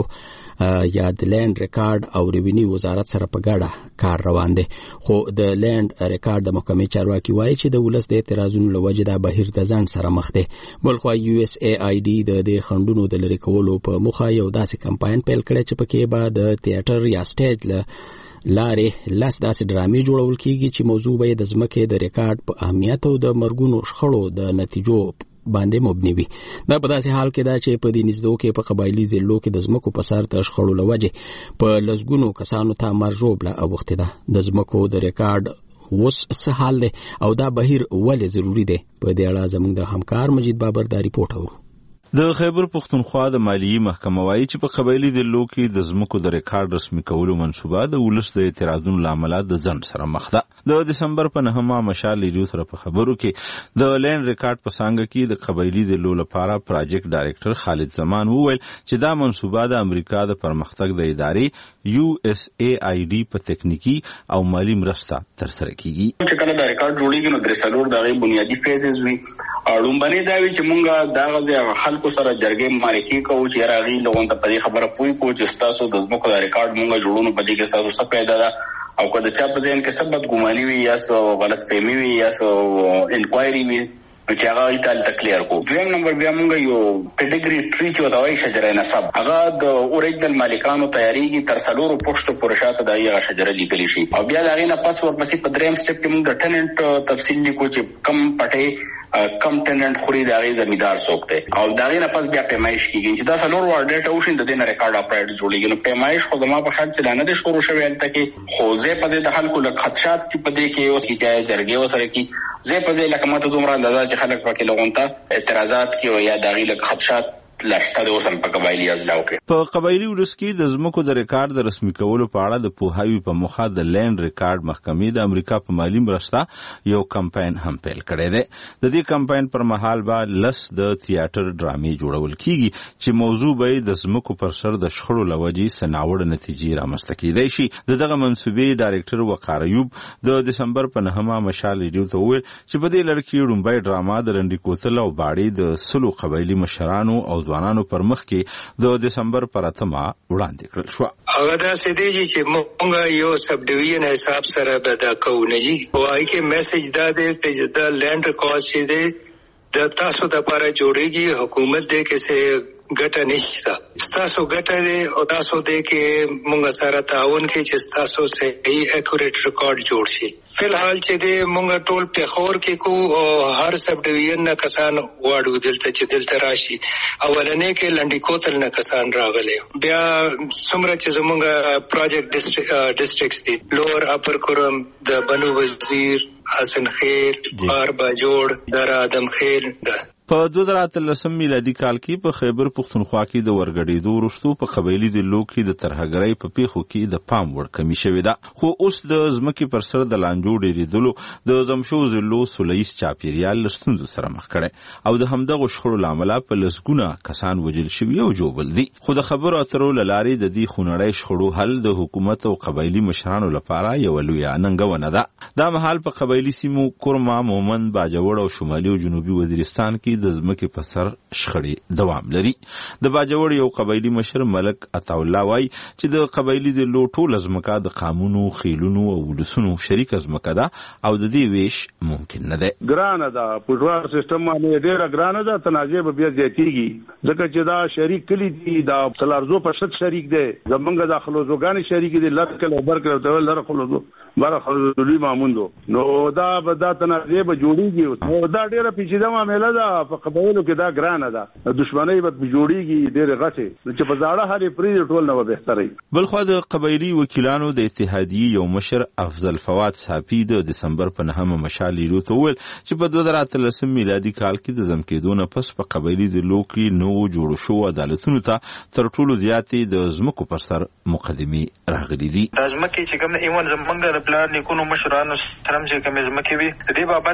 یا د لینډ ریکارډ او ریونیو وزارت سره په ګډه کار روان دی. خو د لینډ ریکارډ د محکمې چارواکي وایي چې د ولس د اعتراضونو له وجې دا بهیر د ځان سره مخ دی. بلخوا یو اس اي آی ډي د دې خندونو د لرې کولو په موخه یو داسې کمپاین پیل کړی چې پکې به د تیاتر یا سټیج له لارې لاس داسې ډرامې جوړول کیږي چې موضوع به د ځمکې د ریکارډ په اهمیت او د مرګونو شخړو د نتیجو باندې مبني وي. دا په داسې حال کې دا چې په دې نږدې کې په قبایلی ضلعو کې د ځمکو په سر د شخړو له وجې په لسګونو کسانو ته مرګ ژوبله اوښتې ده. د ځمکو د ریکارډ اوس څه حال دی او دا بهیر ولې ضروری دی؟ په دې اړه زموږ د همکار مجید بابر دا ریپورت اورو. د خیبر پښتونخوا د مالیې محکمه وایي چې په قبایلی ضلعو کې د ځمکو د ریکارډ رسمي کولو منصوبه د ولس د اعتراضونو له امله د ځنډ سره مخ ده. د دسمبر په نهمه مشال ریډیو سره په خبرو کې د لینډ ریکارډ په څانګه کې د قبایلی ضلعو لپاره پراجیکټ ډایرکټر خالد زمان وویل چې دا منصوبه د امریکا د پرمختګ د ادارې یو اس اي آی ډي په تکنیکی او مالی مرسته ترسره کیږي. چې کله دا ریکارډ جوړیږي نو درې څلور دغه بنیادی فیزز وي. اړومبني دا وی چې مونږه دا غزه خلکو سره جرګې مارکی کوو چې راغی لغون ته په دې خبره پوي کو چې تاسو د ځمکو د ریکارډ مونږه جوړونو په دې کې تاسو څه پیدا ده او کله چې په ځین کې سبب ګماني وي یا سو غلط فهمي وي یا سو انکوایري وي چې هغه ایتال تکلیئر کو. دویم نمبر بیا مونږ یو پیډګری ټری چې وتاوي شجره نسب هغه د اوریجنل مالکانو تیاریږي تر څلورو پښتو پرشاته د هغه شجره لیکل شي او بیا دا غینه پاس ورپسې په دریم سټپ کې مونږ د ټیننټ تفصیل لیکو چې کم پټه کم ټیننټ خوري د هغه زمیدار څوک دی او دا غینه پاس بیا پیمایش کیږي چې دا څلور ور ډیټا وشین د دې ریکارډ اپډیټ جوړیږي. نو پیمایش خو د ما په خیال چې نه د شروع شوی الته کې خو زه په دې د خلکو له خدشات چې په دې کې اوس کې جرګې وسره کې زه په دې لکه ماته دومره اندازه چې خلک پکې لغونته اعتراضات کوي یا دغه له خدشات لاشته د اوسم په قبایلی ازلاو کې په قبایلی ولس کې د ځمکو د ریکارډ د رسمي کولو په اړه د پوهاوی په مخه د لینډ ریکارډ محکمې د امریکا په مالی مرسته یو کمپاین هم پیل کړی دی. د دې کمپاین پر مهال به لس د تیاتر ډرامې جوړول کیږي چې موضوع به د ځمکو پر سر د شخړو لوجې سناوړ نتیجې رامنځته کیدای شي. دغه منصوبې ډایرکټر وقار ایوب د دسمبر په نهمه مشال ریډیو ته وویل چې په دې لړ کې ډومبای ډراما د رنډي کوتل او باړې د سلو قبایلی مشرانو او ځوانانو پر مخ کې د دسمبر پر اتمه وړاندې کړل شو. هغه دا سدي چې موږ یو سب ډیویژن حساب سره بدا کوو نه جی وایي کې میسج دا دی چې دا لینډ ریکارډ چې دی د تاسو د لپاره جوړیږي حکومت دې کې څه ګټه نشته تاسو ګټه دې او تاسو دې کې موږ سره تعاون کې چې تاسو صحیح اکوریټ ریکارډ جوړ شي. فلحال چې دې موږ ټول په خور کې کو او هر سب ډیویژن نه کسان واړو دلته چې دلته راشي اولنې کې لنډی کوتل نه کسان راغلي بیا څومره چې زموږ پروجیکټ ډیسټریکټس دي لوور اپر کورم د بنو وزیر حسن خیر بار باجوړ در ادم خیر ده. په دوه زره اتلسم میلادي کال کې په خیبر پښتونخوا کې د ورګډېدو وروسته په قبایلی ضلعو کې د ترهګرۍ په پیښو کې د پام وړ کمی شوې ده. خو اوس د ځمکې پر سر د لانجو ډېرېدلو د زمشو ضلعو سوله ییز چاپېریال له ستونزو سره مخ کړی او د همدغو شخړو له امله په لسګونه کسان وژل شوي او ژوبل دي. خو د خبرو اترو له لارې د دې خونړۍ شخړو حل د حکومت او قبایلي مشرانو لپاره یوه لویه ننګونه ده. دا مهال په قبایلي سیمو کورما، مومند، باجوړ او شمالي او جنوبي وزیرستان کې د ځمکې په سر شخړې دوام لري. د باجوړ یو قبایلي مشر ملک عطاالله وایي چې د قبایلي ضلعو ټوله ځمکه د قانونو، خیلونو او ولسونو شریکه ځمکه ده او د دې ویش ممکن نه ده. ګرانه ده پټوار سیستم باندې ډېره ګرانه ده تنازع به بیا زیاتېږي ځکه چې دا شریک کلی دي دا تلارزو په شت شریک دی زمونږ د خلوزوګانې شریک دي لر کله بر کله ته لر خلوزو بر خلوزولي ماموندو نو دا به دا تنازع به جوړیږي نو دا ډېره پیچیده معامله ده په قبایلو کې دا ګرانه ده دښمنۍ به جوړیږي ډېرې غټې چې په زاړه حال یې پرېږدي ټول نه به بهتره وي. بلخوا د قبایلي وکیلانو د اتحادیې یو مشر افضل فواد صافي د دسمبر په نهمه مشال ریډیو ته وویل چې په دوه زره اتلسم میلادي کال کې د ځم کېدو نه پس په قبایلي ضلعو کې نوو جوړو شوو عدالتونو ته تر ټولو زیاتې د ځمکو پر سر مقدمې راغلي دي. دا ځمکې چې کوم ایون زمونږ د پلار نیکونو مشرانو سره چې کومې ځمکې وي د دې بابت کې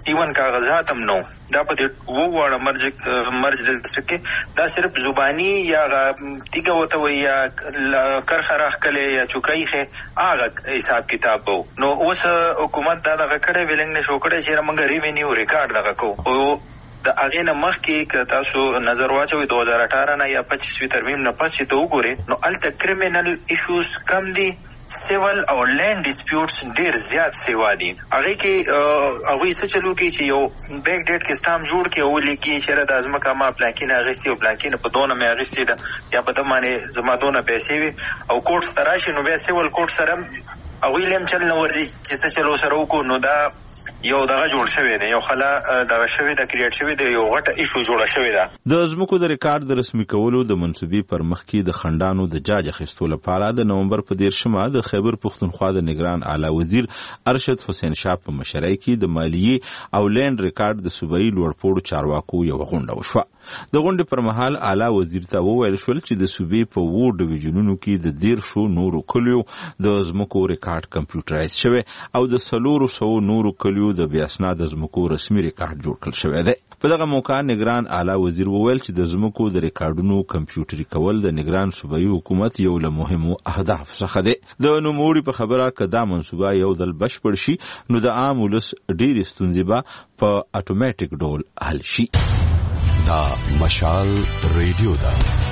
ایون کاغذات هم نو دا په دې وو وړ مرج مرج ډسټرکټ کې دا صرف زبانی یا تیګه وته وي یا کرخه راخکله یا چوکایخه هغه حساب کتاب وو نو اوس حکومت دا دغه کړه ویلنګ نشو کړه چې موږ ریوینیو ریکارډ دغه کو او د اغه نه مخ کې ک تاسو نظر واچوي دو هزار اٹھارہ نه یا پچیس وی ترمیم نه پس چې ته وګورئ نو الته کریمینل ایشوز کم دي سیول او لینډ ډیسپیوټس ډیر زیات سیوا دي هغه کې هغه څه چلو کې چې یو بیک ډیټ کې سٹام جوړ کې او لیکي چې د ازمکه ما پلانکینه اغستی او پلانکینه په دونه مې اغستی ده یا په دمانه زما دونه پیسې وي او کوټ تراشي نو بیا سیول کوټ سره هغه لیم چل نو ورځي چې څه چلو سره وکړو نو دا یو دغه جوړ شوی دی یو خلا دغه شوی د کریټ شوی دی یو غټه ایشو جوړه شوی ده د ازمکو د ریکارډ د رسمي کولو د منسوبي پر مخ کې د خندانو د جاج اخیستو لپاره د نومبر په دیرشمه د خیبر پختونخوا د نگران اعلی وزیر ارشد حسین شاه په مشرۍ کې د مالیې او لینډ ریکارډ د صوبایي لوړپوړو چارواکو یو غونډه وشوه د غونډې پر مهال اعلی وزیر ته وویل شول چې د صوبې په وو ډیویژنونو کې د دیر شو نورو کلیو د ازمکو ریکارډ کمپیوټرایز شوی او د سلورو سو نورو کلیو د بیاسنا د ازمکو رسمي ریکارډ جوړ کړل شوی دی په دغه موقع نگران اعلی وزیر وویل چې د ازمکو د ریکارډونو کمپیوټري کول د نگران صوبایي حکومت یو له مهمو اهداف څخه دی د نوموړي په خبره کدا منسوبه یو دل بشپړ شي نو د عام ولس ډېر ستونزې به په اتوماتیک ډول حل شي. دا مشال ریډیو ده.